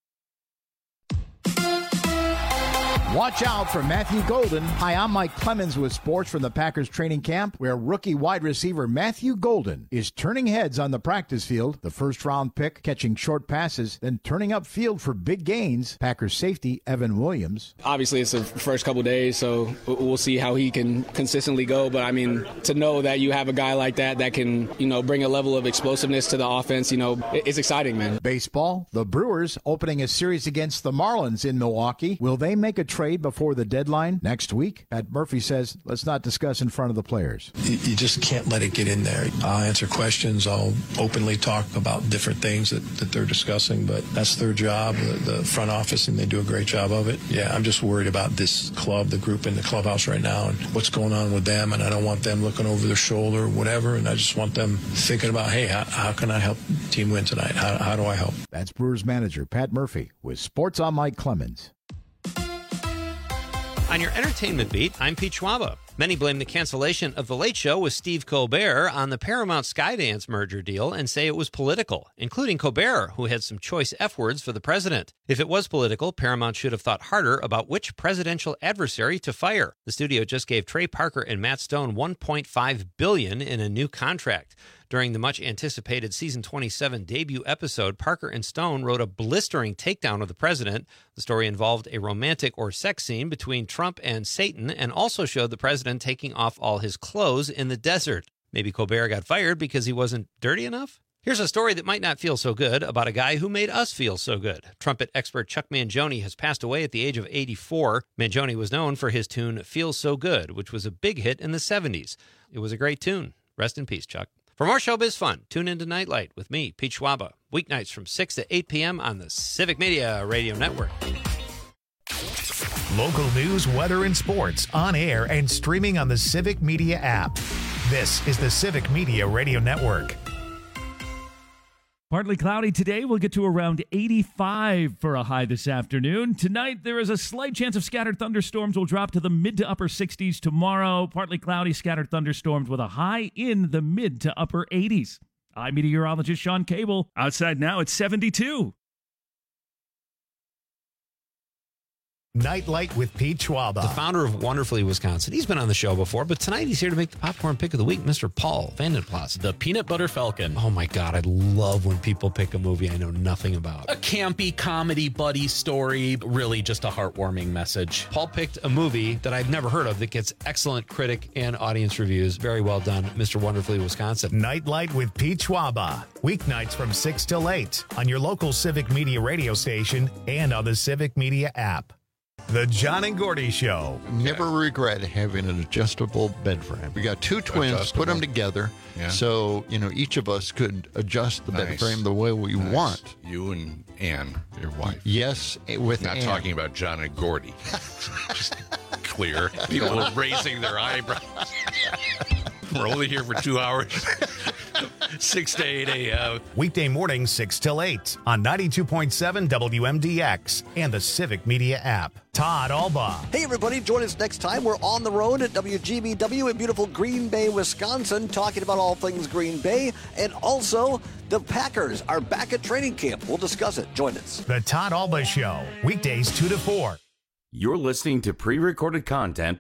Watch out for Matthew Golden. Hi, I'm Mike Clemens with sports from the Packers training camp, where rookie wide receiver Matthew Golden is turning heads on the practice field, the first round pick, catching short passes, then turning upfield for big gains. Packers safety Evan Williams. Obviously, it's the first couple days, so we'll see how he can consistently go. But I mean, to know that you have a guy like that that can, you know, bring a level of explosiveness to the offense, you know, it's exciting, man. Baseball, the Brewers opening a series against the Marlins in Milwaukee. Will they make a trade before the deadline next week? Pat Murphy says, let's not discuss in front of the players. You, you just can't let it get in there. I'll answer questions. I'll openly talk about different things that, that they're discussing, but that's their job, the, the front office, and they do a great job of it. Yeah, I'm just worried about this club, the group in the clubhouse right now, and what's going on with them, and I don't want them looking over their shoulder or whatever, and I just want them thinking about, hey, how, how can I help the team win tonight? How, how do I help? That's Brewers manager Pat Murphy with Sports on Mike Clemens. On your entertainment beat, I'm Pete Schwaba. Many blame the cancellation of The Late Show with Steve Colbert on the Paramount Skydance merger deal and say it was political, including Colbert, who had some choice F words for the president. If it was political, Paramount should have thought harder about which presidential adversary to fire. The studio just gave Trey Parker and Matt Stone one point five billion dollars in a new contract. During the much-anticipated season twenty-seven debut episode, Parker and Stone wrote a blistering takedown of the president. The story involved a romantic or sex scene between Trump and Satan and also showed the president taking off all his clothes in the desert. Maybe Colbert got fired because he wasn't dirty enough? Here's a story that might not feel so good about a guy who made us feel so good. Trumpet expert Chuck Mangione has passed away at the age of eighty-four. Mangione was known for his tune Feels So Good, which was a big hit in the seventies. It was a great tune. Rest in peace, Chuck. For more showbiz fun, tune into Nightlight with me, Pete Schwaba, weeknights from six to eight p.m. on the Civic Media Radio Network. Local news, weather, and sports on air and streaming on the Civic Media app. This is the Civic Media Radio Network. Partly cloudy today. We'll get to around eighty-five for a high this afternoon. Tonight, there is a slight chance of scattered thunderstorms. Will drop to the mid to upper sixties tomorrow. Partly cloudy, scattered thunderstorms with a high in the mid to upper eighties. I'm meteorologist Sean Cable. Outside now, it's seventy-two. Nightlight with Pete Schwaba. The founder of Wonderfully Wisconsin. He's been on the show before, but tonight he's here to make the popcorn pick of the week, Mister Paul Vandenplas. The Peanut Butter Falcon. Oh my God, I love when people pick a movie I know nothing about. A campy comedy buddy story, really just a heartwarming message. Paul picked a movie that I've never heard of that gets excellent critic and audience reviews. Very well done, Mister Wonderfully Wisconsin. Nightlight with Pete Schwaba. Weeknights from six till eight on your local Civic Media radio station and on the Civic Media app. The John and Gordy Show. Never regret having an adjustable bed frame. We got two twins, Adjustable. put them together, Yeah. so you know each of us could adjust the bed Nice. frame the way we Nice. want. You and Ann, your wife. Yes, with Not Ann. talking about John and Gordy. Just clear. People are raising their eyebrows. We're only here for two hours. six to eight a.m. Weekday mornings, six till eight on ninety-two point seven W M D X and the Civic Media app. Todd Alba. Hey, everybody, join us next time. We're on the road at W G B W in beautiful Green Bay, Wisconsin, talking about all things Green Bay. And also, the Packers are back at training camp. We'll discuss it. Join us. The Todd Alba Show. Weekdays two to four. You're listening to pre-recorded content.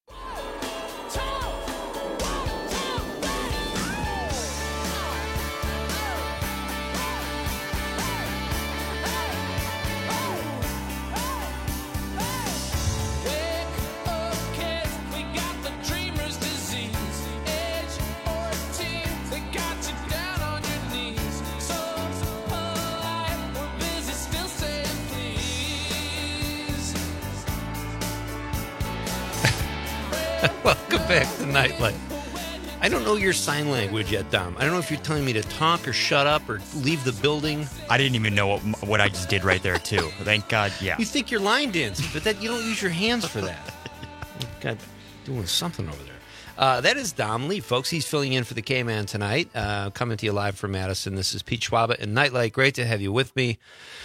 Welcome back to Nightlight. I don't know your sign language yet, Dom. I don't know if you're telling me to talk or shut up or leave the building. I didn't even know what, what I just did right there, too. Thank God, yeah. You think you're line dancing, but that you don't use your hands for that. God, doing something over there. Uh, that is Dom Lee, folks. He's filling in for the K-Man tonight, uh, coming to you live from Madison. This is Pete Schwaba and Nightlight. Great to have you with me.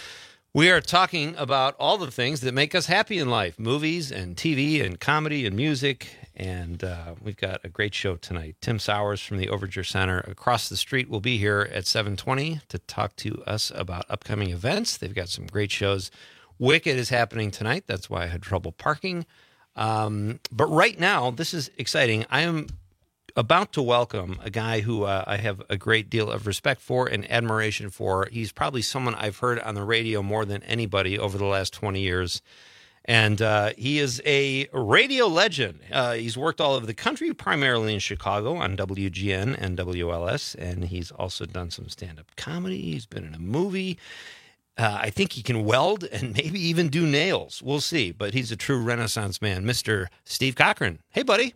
We are talking about all the things that make us happy in life, movies and T V and comedy and music. And uh, we've got a great show tonight. Tim Sowers from the Overture Center across the street will be here at seven twenty to talk to us about upcoming events. They've got some great shows. Wicked is happening tonight. That's why I had trouble parking. Um, but right now, this is exciting. I am about to welcome a guy who uh, I have a great deal of respect for and admiration for. He's probably someone I've heard on the radio more than anybody over the last twenty years. And uh, he is a radio legend. Uh, he's worked all over the country, primarily in Chicago on W G N and W L S. And he's also done some stand-up comedy. He's been in a movie. Uh, I think he can weld and maybe even do nails. We'll see. But he's a true Renaissance man, Mister Steve Cochran. Hey, buddy.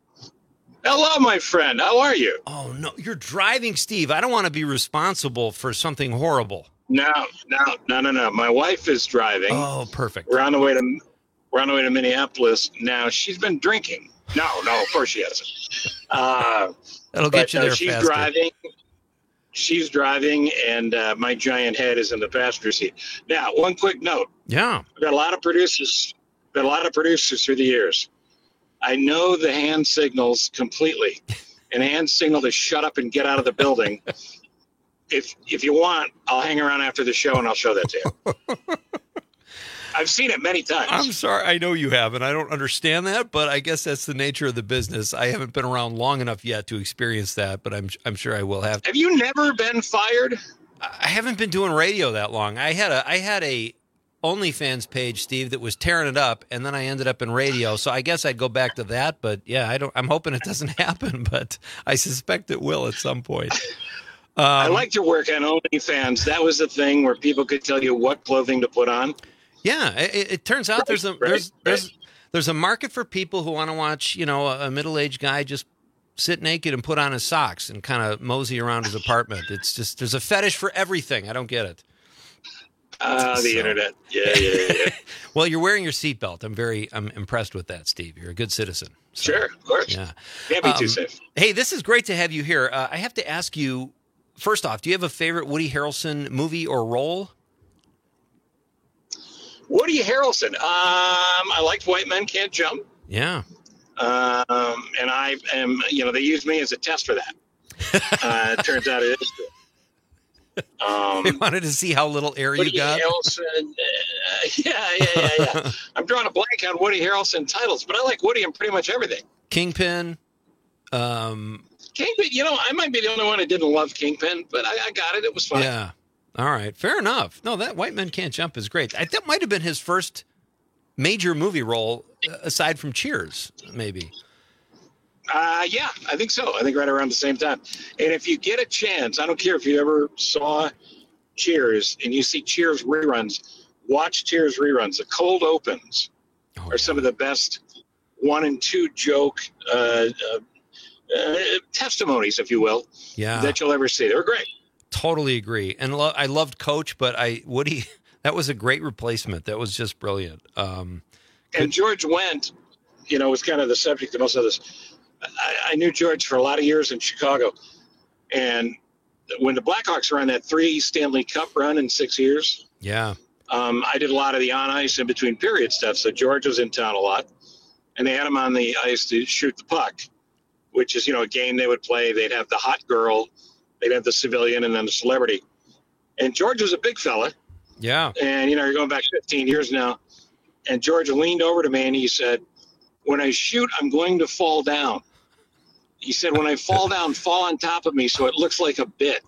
Hello, my friend. How are you? Oh, no. You're driving, Steve. I don't want to be responsible for something horrible. No, no, no, no, no. My wife is driving. Oh, perfect. We're on the way to we're on the way to Minneapolis now. She's been drinking. No, no, of course she hasn't. Uh, That'll get but, you there uh, she's faster. driving. She's driving, and uh, my giant head is in the passenger seat. Now, one quick note. Yeah. I've got a lot of producers. Got a lot of producers through the years. I know the hand signals completely, and a hand signal to shut up and get out of the building. If if you want, I'll hang around after the show and I'll show that to you. I've seen it many times. I'm sorry. I know you have, and I don't understand that, but I guess that's the nature of the business. I haven't been around long enough yet to experience that, but I'm I'm sure I will have. Have you never been fired? I haven't been doing radio that long. I had a I had a OnlyFans page, Steve, that was tearing it up, and then I ended up in radio. So I guess I'd go back to that, but yeah, I don't. I'm hoping it doesn't happen, but I suspect it will at some point. Um, I like to work on OnlyFans. That was the thing where people could tell you what clothing to put on. Yeah, it, it turns out Right, there's a right, there's right. there's there's a market for people who want to watch, you know, a, a middle-aged guy just sit naked and put on his socks and kind of mosey around his apartment. It's just there's a fetish for everything. I don't get it. Ah, the So- internet. Yeah, yeah, yeah. Well, you're wearing your seatbelt. I'm very I'm impressed with that, Steve. You're a good citizen. So, Sure, of course. Yeah. Can't be too Um, safe. Hey, this is great to have you here. Uh, I have to ask you, first off, do you have a favorite Woody Harrelson movie or role? Woody Harrelson. Um, I liked White Men Can't Jump. Yeah. Um, and I am, you know, they used me as a test for that. Uh, it turns out it is true. Um, They wanted to see how little air you Woody got. Harrelson. Uh, yeah, yeah, yeah, yeah. I'm drawing a blank on Woody Harrelson titles, but I like Woody in pretty much everything. Kingpin. Um, Kingpin, you know, I might be the only one who didn't love Kingpin, but I, I got it. It was fun. Yeah. All right. Fair enough. No, that White Men Can't Jump is great. I, that might have been his first major movie role, uh, aside from Cheers, maybe. Uh, yeah, I think so. I think right around the same time. And if you get a chance, I don't care if you ever saw Cheers and you see Cheers reruns, watch Cheers reruns. The cold opens oh, are yeah. some of the best one and two joke uh, uh, uh, testimonies, if you will, yeah. that you'll ever see. They were great. Totally agree. And lo- I loved Coach, but I Woody, that was a great replacement. That was just brilliant. Um, and George Wendt, you know, was kind of the subject of most of this. I, I knew George for a lot of years in Chicago. And when the Blackhawks were on that three Stanley Cup run in six years, yeah, um, I did a lot of the on ice in between period stuff. So George was in town a lot, and they had him on the ice to shoot the puck, which is, you know, a game they would play. They'd have the hot girl, they'd have the civilian, and then the celebrity. And George was a big fella. Yeah. And, you know, you're going back fifteen years now. And George leaned over to me and he said, when I shoot, I'm going to fall down. He said, when I fall down, fall on top of me so it looks like a bit.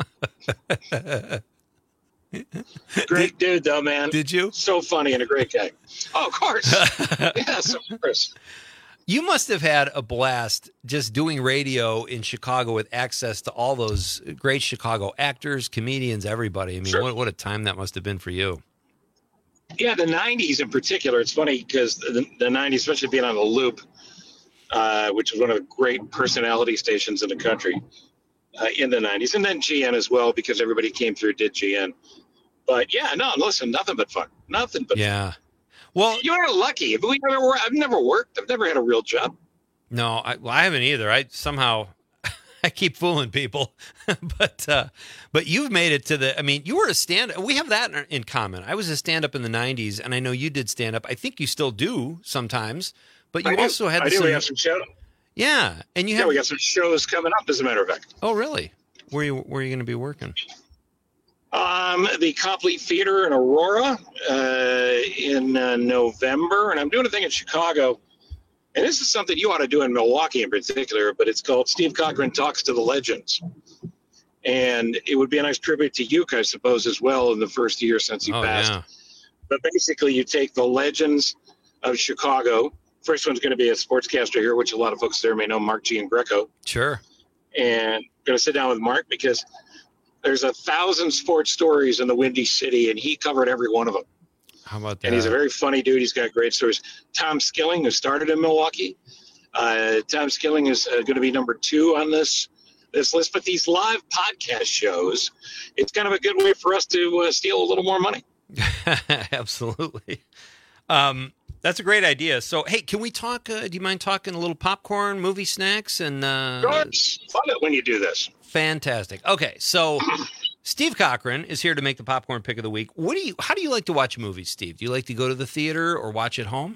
Great dude, though, man. Did you? So funny and a great guy. Oh, of course. Yes, of course. You must have had a blast just doing radio in Chicago with access to all those great Chicago actors, comedians, everybody. I mean, sure. what, what a time that must have been for you. Yeah, the nineties in particular. It's funny because the, the nineties, especially being on the Loop, uh, which was one of the great personality stations in the country uh, in the nineties. And then G N as well, because everybody came through, did G N. But yeah, no, listen, nothing but fun. Nothing but yeah. fun. Well, you are lucky. We never, I've never worked. I've never had a real job. No, I, well, I haven't either. I somehow I keep fooling people, but uh, but you've made it to the. I mean, you were a stand. We have that in common. I was a stand up in the nineties, and I know you did stand up. I think you still do sometimes, but you I also do. had. I do. Some, we have some shows. Yeah, and you yeah, have. we got some shows coming up. As a matter of fact. Oh, really? Where you where are you going to be working? Um, the Copley Theater in Aurora uh, in uh, November, and I'm doing a thing in Chicago. And this is something you ought to do in Milwaukee in particular, but it's called Steve Cochran Talks to the Legends. And it would be a nice tribute to Uke, I suppose, as well in the first year since he oh, passed. Yeah. But basically, you take the legends of Chicago. First one's going to be a sportscaster here, which a lot of folks there may know, Mark Giangreco. Sure. And I'm going to sit down with Mark because there's a thousand sports stories in the Windy City, and he covered every one of them. How about that? And he's a very funny dude. He's got great stories. Tom Skilling, who started in Milwaukee. Uh, Tom Skilling is uh, going to be number two on this this list. But these live podcast shows, it's kind of a good way for us to uh, steal a little more money. Absolutely. Um, that's a great idea. So, hey, can we talk? Uh, do you mind talking a little popcorn, movie snacks? and uh, Sure. Love it when you do this. Fantastic. Okay, so Steve Cochran is here to make the popcorn pick of the week. What do you? How do you like to watch movies, Steve? Do you like to go to the theater or watch at home?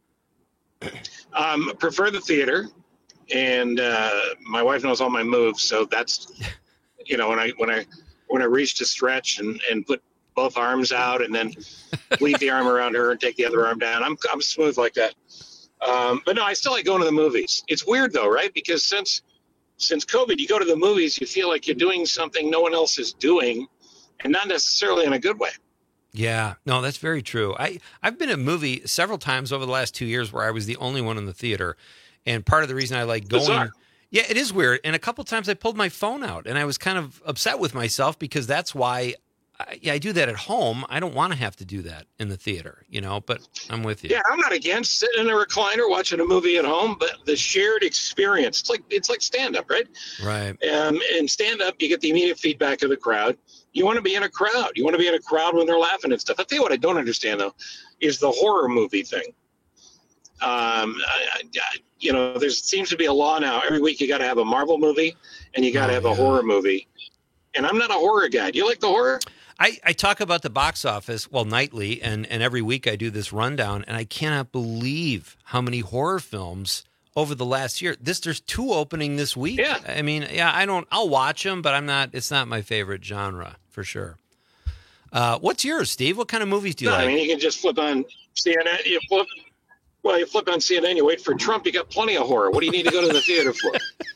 Um, prefer the theater, and uh, my wife knows all my moves, so that's you know when I when I when I reach to stretch and, and put both arms out and then leave the arm around her and take the other arm down. I'm I'm smooth like that. Um, but no, I still like going to the movies. It's weird though, right? Because since Since COVID, you go to the movies, you feel like you're doing something no one else is doing, and not necessarily in a good way. Yeah, no, that's very true. I, I've been in a movie several times over the last two years where I was the only one in the theater. And part of the reason I like going... Bizarre. Yeah, it is weird. And a couple times I pulled my phone out, and I was kind of upset with myself because that's why I, yeah, I do that at home. I don't want to have to do that in the theater, you know, but I'm with you. Yeah, I'm not against sitting in a recliner watching a movie at home, but the shared experience, it's like it's like stand-up, right? Right. Um, and stand-up, you get the immediate feedback of the crowd. You want to be in a crowd. You want to be in a crowd when they're laughing and stuff. I'll tell you what I don't understand, though, is the horror movie thing. Um, I, I, you know, there seems to be a law now. Every week you got to have a Marvel movie and you got to oh, have yeah. a horror movie. And I'm not a horror guy. Do you like the horror? I, I talk about the box office, well, nightly, and, and every week I do this rundown, and I cannot believe how many horror films over the last year. This There's two opening this week. Yeah. I mean, yeah, I don't, I'll watch them, but I'm not, it's not my favorite genre, for sure. Uh, what's yours, Steve? What kind of movies do you no, like? I mean, you can just flip on C N N. You flip, well, you flip on C N N, you wait for Trump, you got plenty of horror. What do you need to go to the theater for?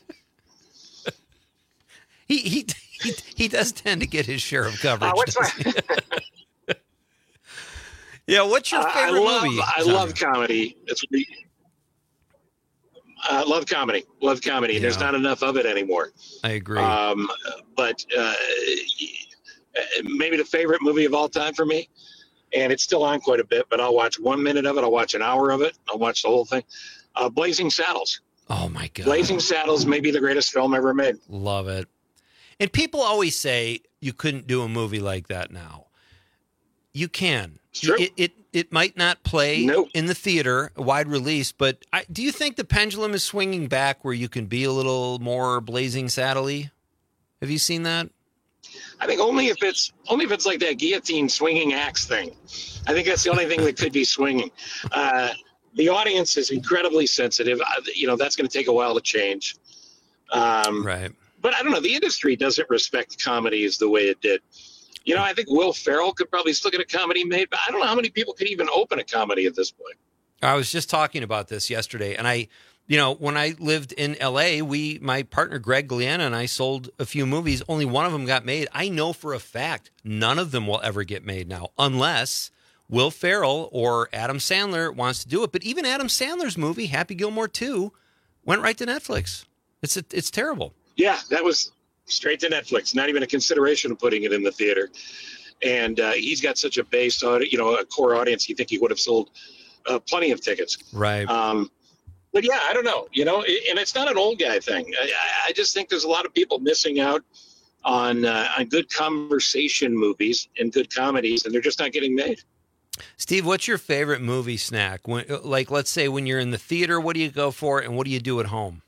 he, he, he, he does tend to get his share of coverage. Uh, what's my... yeah, what's your favorite uh, I love, movie? I genre? love comedy. It's I uh, love comedy. Love comedy. Yeah. There's not enough of it anymore. I agree. Um, but uh, maybe the favorite movie of all time for me, and it's still on quite a bit, but I'll watch one minute of it. I'll watch an hour of it. I'll watch the whole thing. Uh, Blazing Saddles. Oh, my God. Blazing Saddles may be the greatest film ever made. Love it. And people always say you couldn't do a movie like that now. You can. It's true. It, it, it might not play nope. in the theater, a wide release, but I, do you think the pendulum is swinging back where you can be a little more Blazing Saddle-y? Have you seen that? I think only if it's only if it's like that guillotine swinging axe thing. I think that's the only thing that could be swinging. Uh, the audience is incredibly sensitive. Uh, you know, that's going to take a while to change. Um, right. But I don't know. The industry doesn't respect comedies the way it did. You know, I think Will Ferrell could probably still get a comedy made, but I don't know how many people could even open a comedy at this point. I was just talking about this yesterday, and I, you know, when I lived in L A, we, my partner Greg Gliana and I sold a few movies. Only one of them got made. I know for a fact none of them will ever get made now, unless Will Ferrell or Adam Sandler wants to do it. But even Adam Sandler's movie, Happy Gilmore two, went right to Netflix. It's a, it's terrible. Yeah, that was straight to Netflix. Not even a consideration of putting it in the theater. And uh, he's got such a base, you know, a core audience. You think he would have sold uh, plenty of tickets. Right. Um, but yeah, I don't know, you know, and it's not an old guy thing. I, I just think there's a lot of people missing out on uh, on good conversation movies and good comedies, and they're just not getting made. Steve, what's your favorite movie snack? When, like, let's say when you're in the theater, what do you go for, and what do you do at home?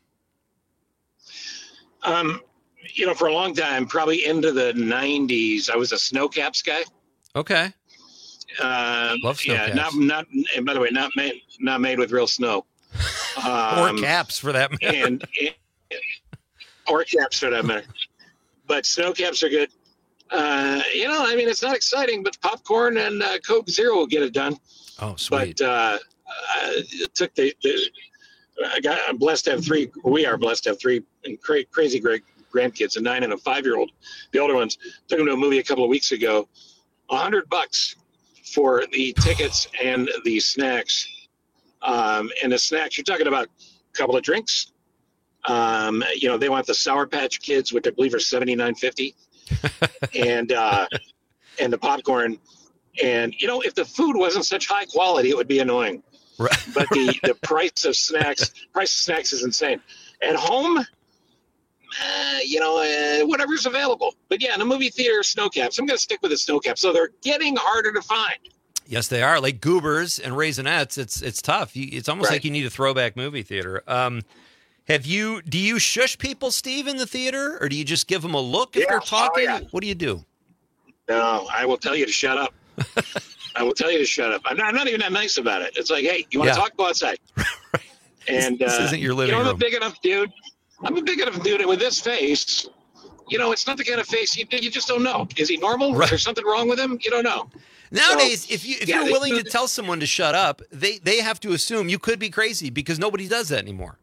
Um, you know, for a long time, probably into the nineties, I was a Snow Caps guy. Okay. Uh, Love Snow yeah, Caps. not not. And by the way, not made not made with real snow. Um, or caps, for that matter. And, and or caps, for that matter. But Snow Caps are good. Uh, you know, I mean, it's not exciting, but popcorn and uh, Coke Zero will get it done. Oh, sweet. But uh, it took the. the I got, I'm blessed to have three. We are blessed to have three cra- crazy great grandkids, a nine and a five-year-old. The older ones took them to a movie a couple of weeks ago. A hundred bucks for the tickets and the snacks. Um, and the snacks, you're talking about a couple of drinks. Um, you know, they want the Sour Patch Kids, which I believe are seventy-nine fifty, and uh, and the popcorn. And you know, if the food wasn't such high quality, it would be annoying. Right. But the, the price of snacks, price of snacks is insane. At home, uh, you know, uh, whatever's available. But yeah, in a movie theater, Snow Caps. I'm going to stick with the Snow Caps. So they're getting harder to find. Yes, they are. Like Goobers and Raisinets, it's it's tough. You, it's almost Right. like you need a throwback movie theater. Um, have you? Do you shush people, Steve, in the theater, or do you just give them a look if Yeah. they're talking? Oh, yeah. What do you do? No, I will tell you to shut up. I will tell you to shut up. I'm not, I'm not even that nice about it. It's like, hey, you want to Yeah. talk? Go outside. And This uh, isn't your living you know, I'm room. a big enough dude. I'm a big enough dude, and with this face, you know, it's not the kind of face you, you just don't know. Is he normal? Right. Is there something wrong with him? You don't know. Nowadays, So, if you if yeah, you're they- willing to tell someone to shut up, they they have to assume you could be crazy because nobody does that anymore.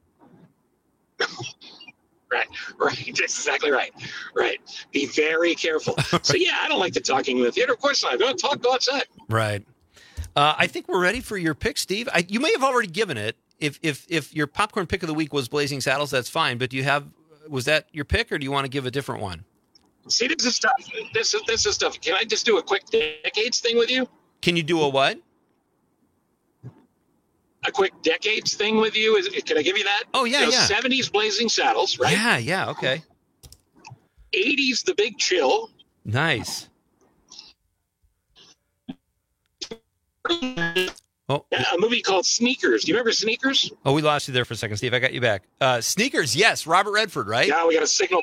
Right, right. That's exactly right. Right. Be very careful. So, yeah, I don't like the talking in the theater. Of course not. Don't talk, go outside. Right. Uh, I think we're ready for your pick, Steve. I, you may have already given it. If if if your popcorn pick of the week was Blazing Saddles, that's fine. But do you have was that your pick, or do you want to give a different one? See, this is stuff. This is, this is stuff. Can I just do a quick decades thing with you? Can you do a what? A quick decades thing with you? Is, can I give you that? Oh, yeah, You know, yeah. seventies Blazing Saddles, right? Yeah, yeah, okay. eighties The Big Chill. Nice. Oh, A movie called Sneakers. Do you remember Sneakers? oh, we lost you there for a second, Steve. I got you back. Uh, Sneakers, yes. Robert Redford, right? Yeah, we got a signal.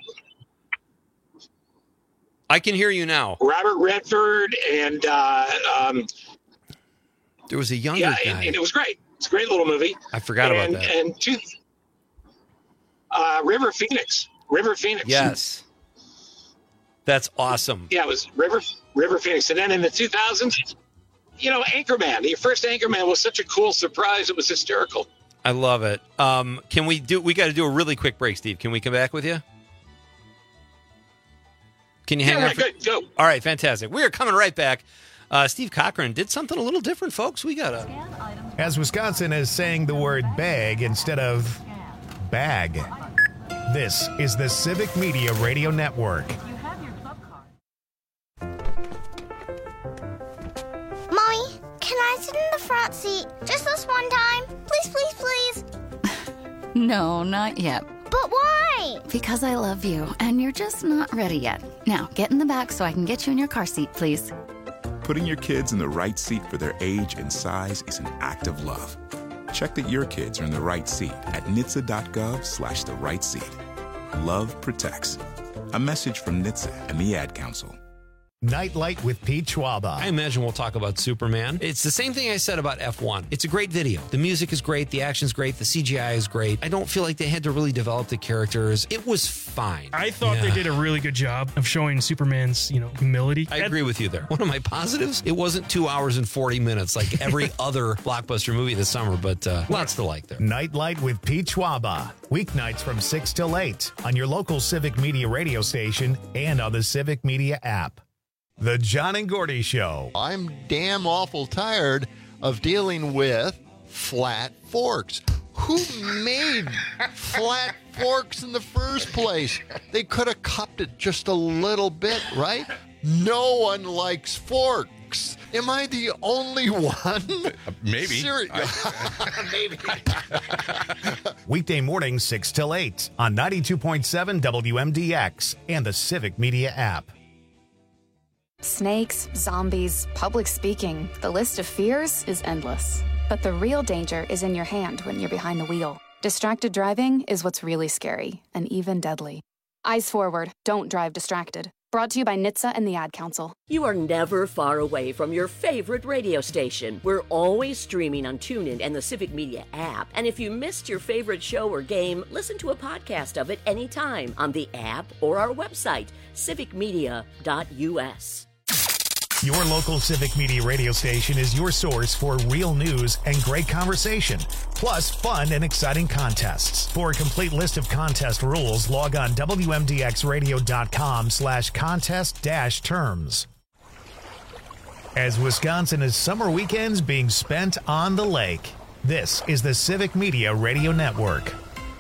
I can hear you now. Robert Redford and uh, um, There was a younger yeah, guy. and, and it was great. It's a great little movie. I forgot and, about that. And two, uh, River Phoenix. River Phoenix. Yes. That's awesome. Yeah, it was River River Phoenix. And then in the two thousands, you know, Anchorman. Your first Anchorman was such a cool surprise. It was hysterical. I love it. Um, can we do? We got to do a really quick break, Steve. Can we come back with you? Can you hang Yeah, on? For... good. Go. All right, fantastic. We are coming right back. Uh, Steve Cochran did something a little different, folks. We got a. As Wisconsin is saying the word bag instead of bag. This is the Civic Media Radio Network. Mommy, just one time? Please, please, please. No, not yet. But why? Because I love you, and you're just not ready yet. Now, get in the back so I can get you in your car seat, please. Putting your kids in the right seat for their age and size is an act of love. Check that your kids are in the right seat at N H T S A dot gov slash the right seat. Love protects. A message from N H T S A and the Ad Council. Nightlight with Pete Schwaba. I imagine we'll talk about Superman. It's the same thing I said about F one. It's a great video. The music is great. The action's great. The C G I is great. I don't feel like they had to really develop the characters. It was fine. I thought Yeah. they did a really good job of showing Superman's, you know, humility. I agree with you there. One of my positives, it wasn't two hours and forty minutes like every other blockbuster movie this summer, but uh, lots to like there. Nightlight with Pete Schwaba. Weeknights from six till eight on your local Civic Media radio station and on the Civic Media app. The John and Gordy Show. I'm damn awful tired of dealing with flat forks. Who made flat forks in the first place? They could have cupped it just a little bit, right? No one likes forks. Am I the only one? Maybe. Seri- Maybe. Weekday mornings six till eight on ninety-two point seven W M D X and the Civic Media app. Snakes, zombies, public speaking. The list of fears is endless. But the real danger is in your hand when you're behind the wheel. Distracted driving is what's really scary and even deadly. Eyes forward. Don't drive distracted. Brought to you by N H T S A and the Ad Council. You are never far away from your favorite radio station. We're always streaming on TuneIn and the Civic Media app. And if you missed your favorite show or game, listen to a podcast of it anytime on the app or our website, civic media dot U S. Your local Civic Media radio station is your source for real news and great conversation, plus fun and exciting contests. For a complete list of contest rules, log on W M D X radio dot com slash contest dash terms. As Wisconsin is summer weekends being spent on the lake, this is the Civic Media Radio Network.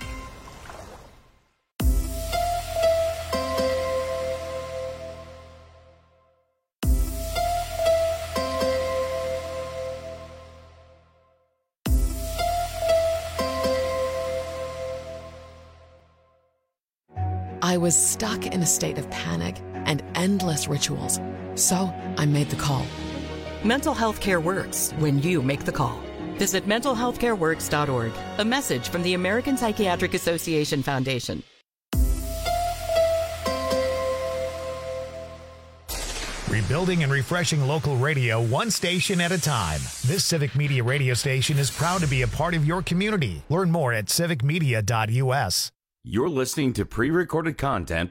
I was stuck in a state of panic and endless rituals, so I made the call. Mental health care works when you make the call. Visit mental health care works dot org. A message from the American Psychiatric Association Foundation. Rebuilding and refreshing local radio one station at a time. This Civic Media radio station is proud to be a part of your community. Learn more at civic media dot U S. You're listening to pre-recorded content.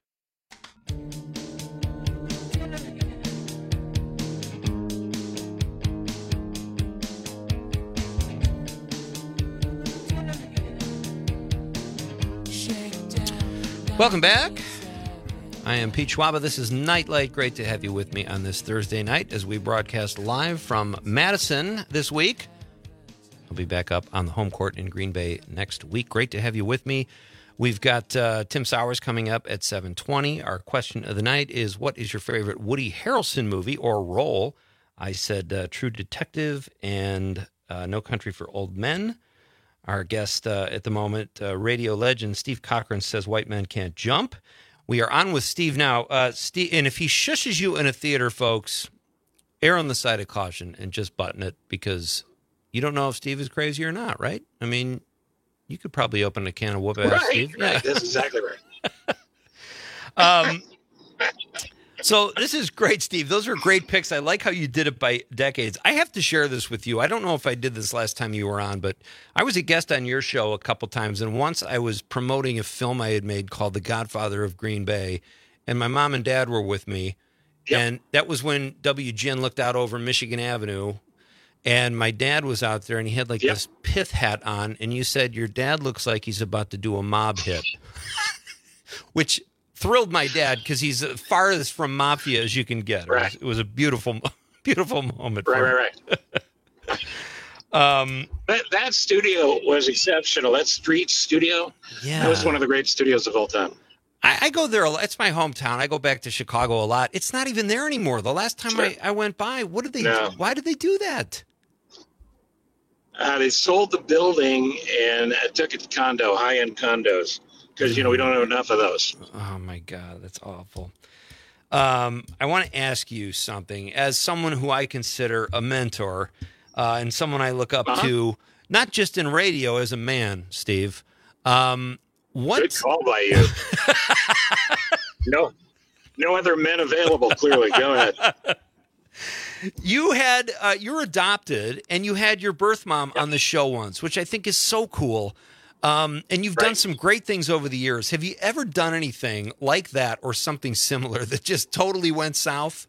Welcome back. I am Pete Schwaba. This is Nightlight. Great to have you with me on this Thursday night as we broadcast live from Madison this week. I'll be back up on the home court in Green Bay next week. Great to have you with me. We've got uh, Tim Sowers coming up at seven twenty. Our question of the night is, what is your favorite Woody Harrelson movie or role? I said uh, True Detective and uh, No Country for Old Men. Our guest uh, at the moment, uh, radio legend Steve Cochran, says White Men Can't Jump. We are on with Steve now. Uh, Steve, and if he shushes you in a theater, folks, err on the side of caution and just button it, because you don't know if Steve is crazy or not, right? I mean, you could probably open a can of whoop ass, Right, Steve. right. Yeah. That's exactly right. Um, so this is great, Steve. Those are great picks. I like how you did it by decades. I have to share this with you. I don't know if I did this last time you were on, but I was a guest on your show a couple times, and once I was promoting a film I had made called The Godfather of Green Bay, and my mom and dad were with me, yep. and that was when W G N looked out over Michigan Avenue, and my dad was out there, and he had like yep. this pith hat on, and you said, your dad looks like he's about to do a mob hit, which thrilled my dad because he's as farthest from mafia as you can get. Right. It, was, it was a beautiful, beautiful moment. Right, for right, right. um, that, that studio was exceptional. That street studio, yeah. that was one of the great studios of all time. I, I go there a lot. It's my hometown. I go back to Chicago a lot. It's not even there anymore. The last time sure. I, I went by, what did they? No. Why did they do that? Uh, they sold the building and uh, took it to condo, high-end condos, because, you know, we don't have enough of those. Oh, my God. That's awful. Um, I want to ask you something. As someone who I consider a mentor uh, and someone I look up uh-huh. to, not just in radio, as a man, Steve. Um, what... Good call by you. no, no other men available, clearly. Go ahead. You had, uh, you're adopted, and you had your birth mom on the show once, which I think is so cool. Um, and you've right. done some great things over the years. Have you ever done anything like that or something similar that just totally went south?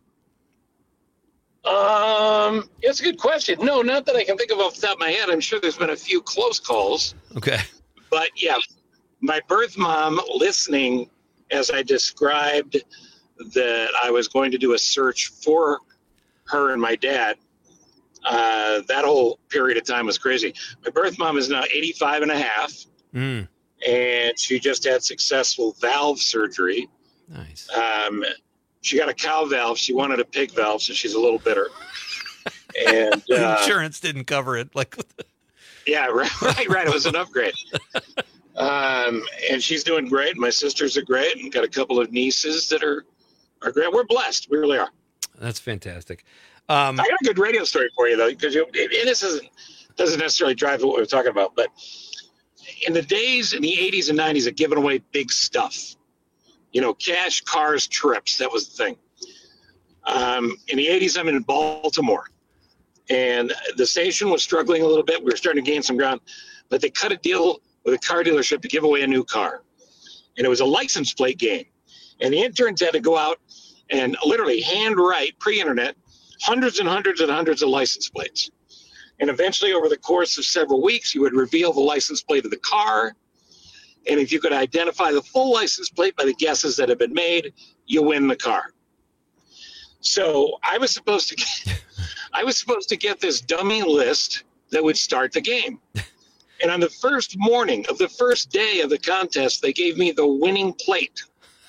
Um, it's a good question. No, not that I can think of off the top of my head. I'm sure there's been a few close calls. Okay. But yeah, my birth mom listening as I described that I was going to do a search for her and my dad. Uh, that whole period of time was crazy. My birth mom is now eighty-five and a half, mm. and she just had successful valve surgery. Nice. Um, she got a cow valve. She wanted a pig valve, so she's a little bitter. And uh, insurance didn't cover it. Like, yeah, right, right, right. It was an upgrade. Um, and she's doing great. My sisters are great, and got a couple of nieces that are are great. We're blessed. We really are. That's fantastic. Um, I got a good radio story for you, though, because you, and this isn't, doesn't necessarily drive what we're talking about, but in the days in the eighties and nineties of giving away big stuff, you know, cash, cars, trips, that was the thing. Um, in the eighties, I'm in Baltimore, and the station was struggling a little bit. We were starting to gain some ground, but they cut a deal with a car dealership to give away a new car, and it was a license plate game, and the interns had to go out and literally handwrite pre-internet hundreds and hundreds and hundreds of license plates. And eventually, over the course of several weeks, you would reveal the license plate of the car. And if you could identify the full license plate by the guesses that have been made, you win the car. So I was supposed to get, I was supposed to get this dummy list that would start the game. And on the first morning of the first day of the contest, they gave me the winning plate.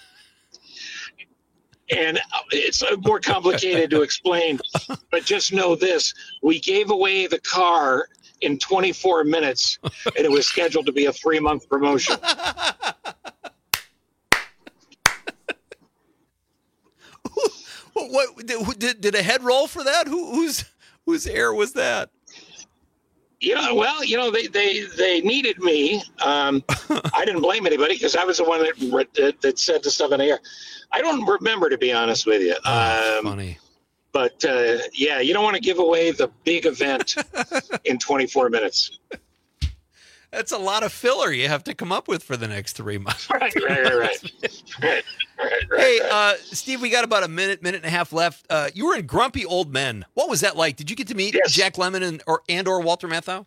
And it's more complicated to explain, but just know this. We gave away the car in twenty-four minutes, and it was scheduled to be a three-month promotion. what, what did, did a head roll for that? Who, whose whose air was that? You know, well, you know, they they, they needed me. Um, I didn't blame anybody because I was the one that, that that said the stuff in the air. I don't remember, to be honest with you. Oh, um, funny. But, uh, yeah, you don't want to give away the big event in twenty-four minutes. That's a lot of filler you have to come up with for the next three months. Right, right, right, right. right, right, right hey, right. Uh, Steve, we got about a minute, minute and a half left. Uh, you were in Grumpy Old Men. What was that like? Did you get to meet yes. Jack Lemmon and or, and or Walter Matthau?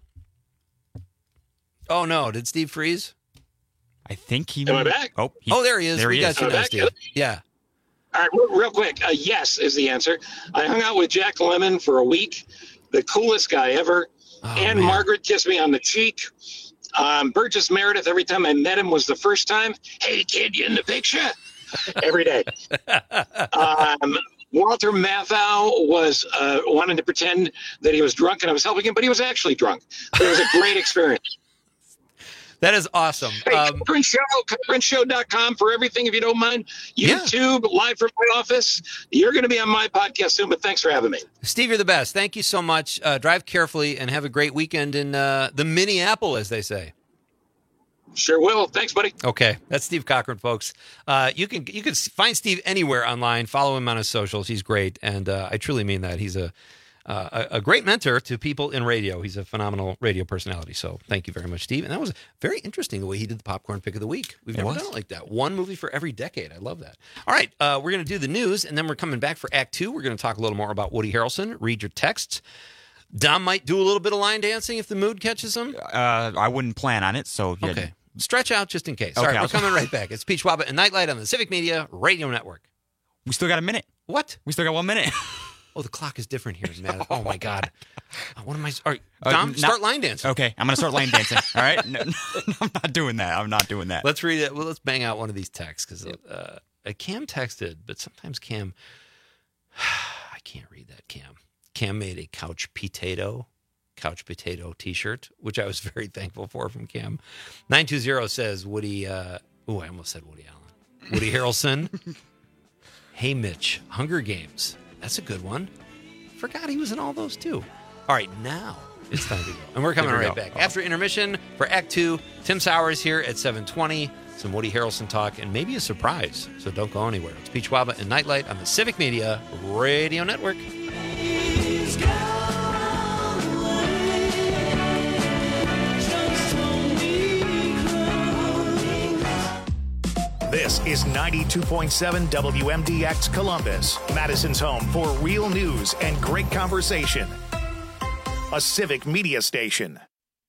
Oh, no. Did Steve freeze? I think he. Am I back? Oh, he, oh, there he is. There we he got is. you Am I now, back? Steve. Yeah. All right, real, real quick. Uh, yes is the answer. I hung out with Jack Lemmon for a week. The coolest guy ever. Oh, Anne man. Margaret kissed me on the cheek. Um, Burgess Meredith, every time I met him, was the first time. Hey, kid, you in the picture? Every day. Um, Walter Matthau was uh, wanting to pretend that he was drunk and I was helping him, but he was actually drunk. But it was a great experience. That is awesome. Hey, Um, Current Show, current show dot com for everything, if you don't mind. YouTube, yeah. Live from my office. You're going to be on my podcast soon, but thanks for having me. Steve, you're the best. Thank you so much. Uh, drive carefully and have a great weekend in uh, the Minneapolis, as they say. Sure will. Thanks, buddy. Okay, that's Steve Cochran, folks. Uh, you can you can find Steve anywhere online. Follow him on his socials. He's great, and uh, I truly mean that. He's a Uh, a, a great mentor to people in radio. He's a phenomenal radio personality. So thank you very much, Steve. And that was very interesting the way he did the popcorn pick of the week. We've It never was. done it like that. One movie for every decade. I love that. All right, uh, we're going to do the news, and then we're coming back for Act Two. We're going to talk a little more about Woody Harrelson. Read your texts. Dom might do a little bit of line dancing if the mood catches him. Uh, I wouldn't plan on it, so yeah. Okay. Stretch out just in case. All Okay, right, I'll- we're coming right back. It's Peach Wabba and Nightlight on the Civic Media Radio Network. We still got a minute. What? We still got one minute. Oh, the clock is different here, man. Oh, my God. Uh, What am I? All right, Uh, Dom, not- start line dancing. Okay, I'm gonna start line dancing. All right, no, no, I'm not doing that. I'm not doing that. Let's read it. Well, let's bang out one of these texts because uh, uh, Cam texted, but sometimes Cam, I can't read that. Cam, Cam made a couch potato couch potato T-shirt, which I was very thankful for from Kim. nine two zero says Woody. Uh, oh, I almost said Woody Allen. Woody Harrelson. Hey, Mitch. Hunger Games. That's a good one. Forgot he was in all those too. All right, now it's time to go. And we're coming we right go. back. Oh. After intermission for Act two, Tim Sowers here at seven twenty. Some Woody Harrelson talk and maybe a surprise. So don't go anywhere. It's Peach Waba and Nightlight on the Civic Media Radio Network. This is ninety-two point seven W M D X Columbus, Madison's home for real news and great conversation. A Civic Media station.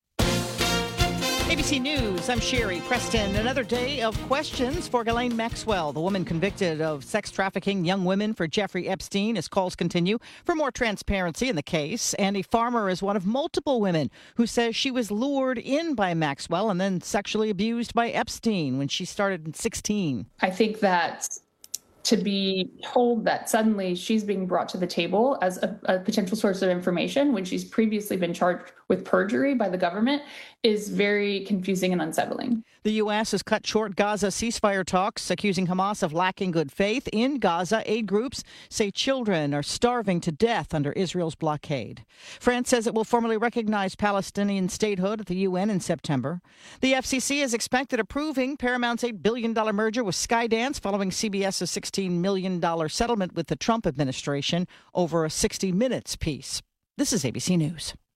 A B C News, I'm Sherry Preston. Another day of questions for Ghislaine Maxwell, the woman convicted of sex trafficking young women for Jeffrey Epstein, as calls continue for more transparency in the case. Andy Farmer is one of multiple women who says she was lured in by Maxwell and then sexually abused by Epstein when she started in sixteen. I think that to be told that suddenly she's being brought to the table as a, a potential source of information when she's previously been charged with perjury by the government is very confusing and unsettling. The U S has cut short Gaza ceasefire talks, accusing Hamas of lacking good faith. In Gaza, aid groups say children are starving to death under Israel's blockade. France says it will formally recognize Palestinian statehood at the U N in September. The F C C is expected approving Paramount's eight billion dollars merger with Skydance following CBS's sixteen million dollars settlement with the Trump administration over a sixty minutes piece. This is A B C News.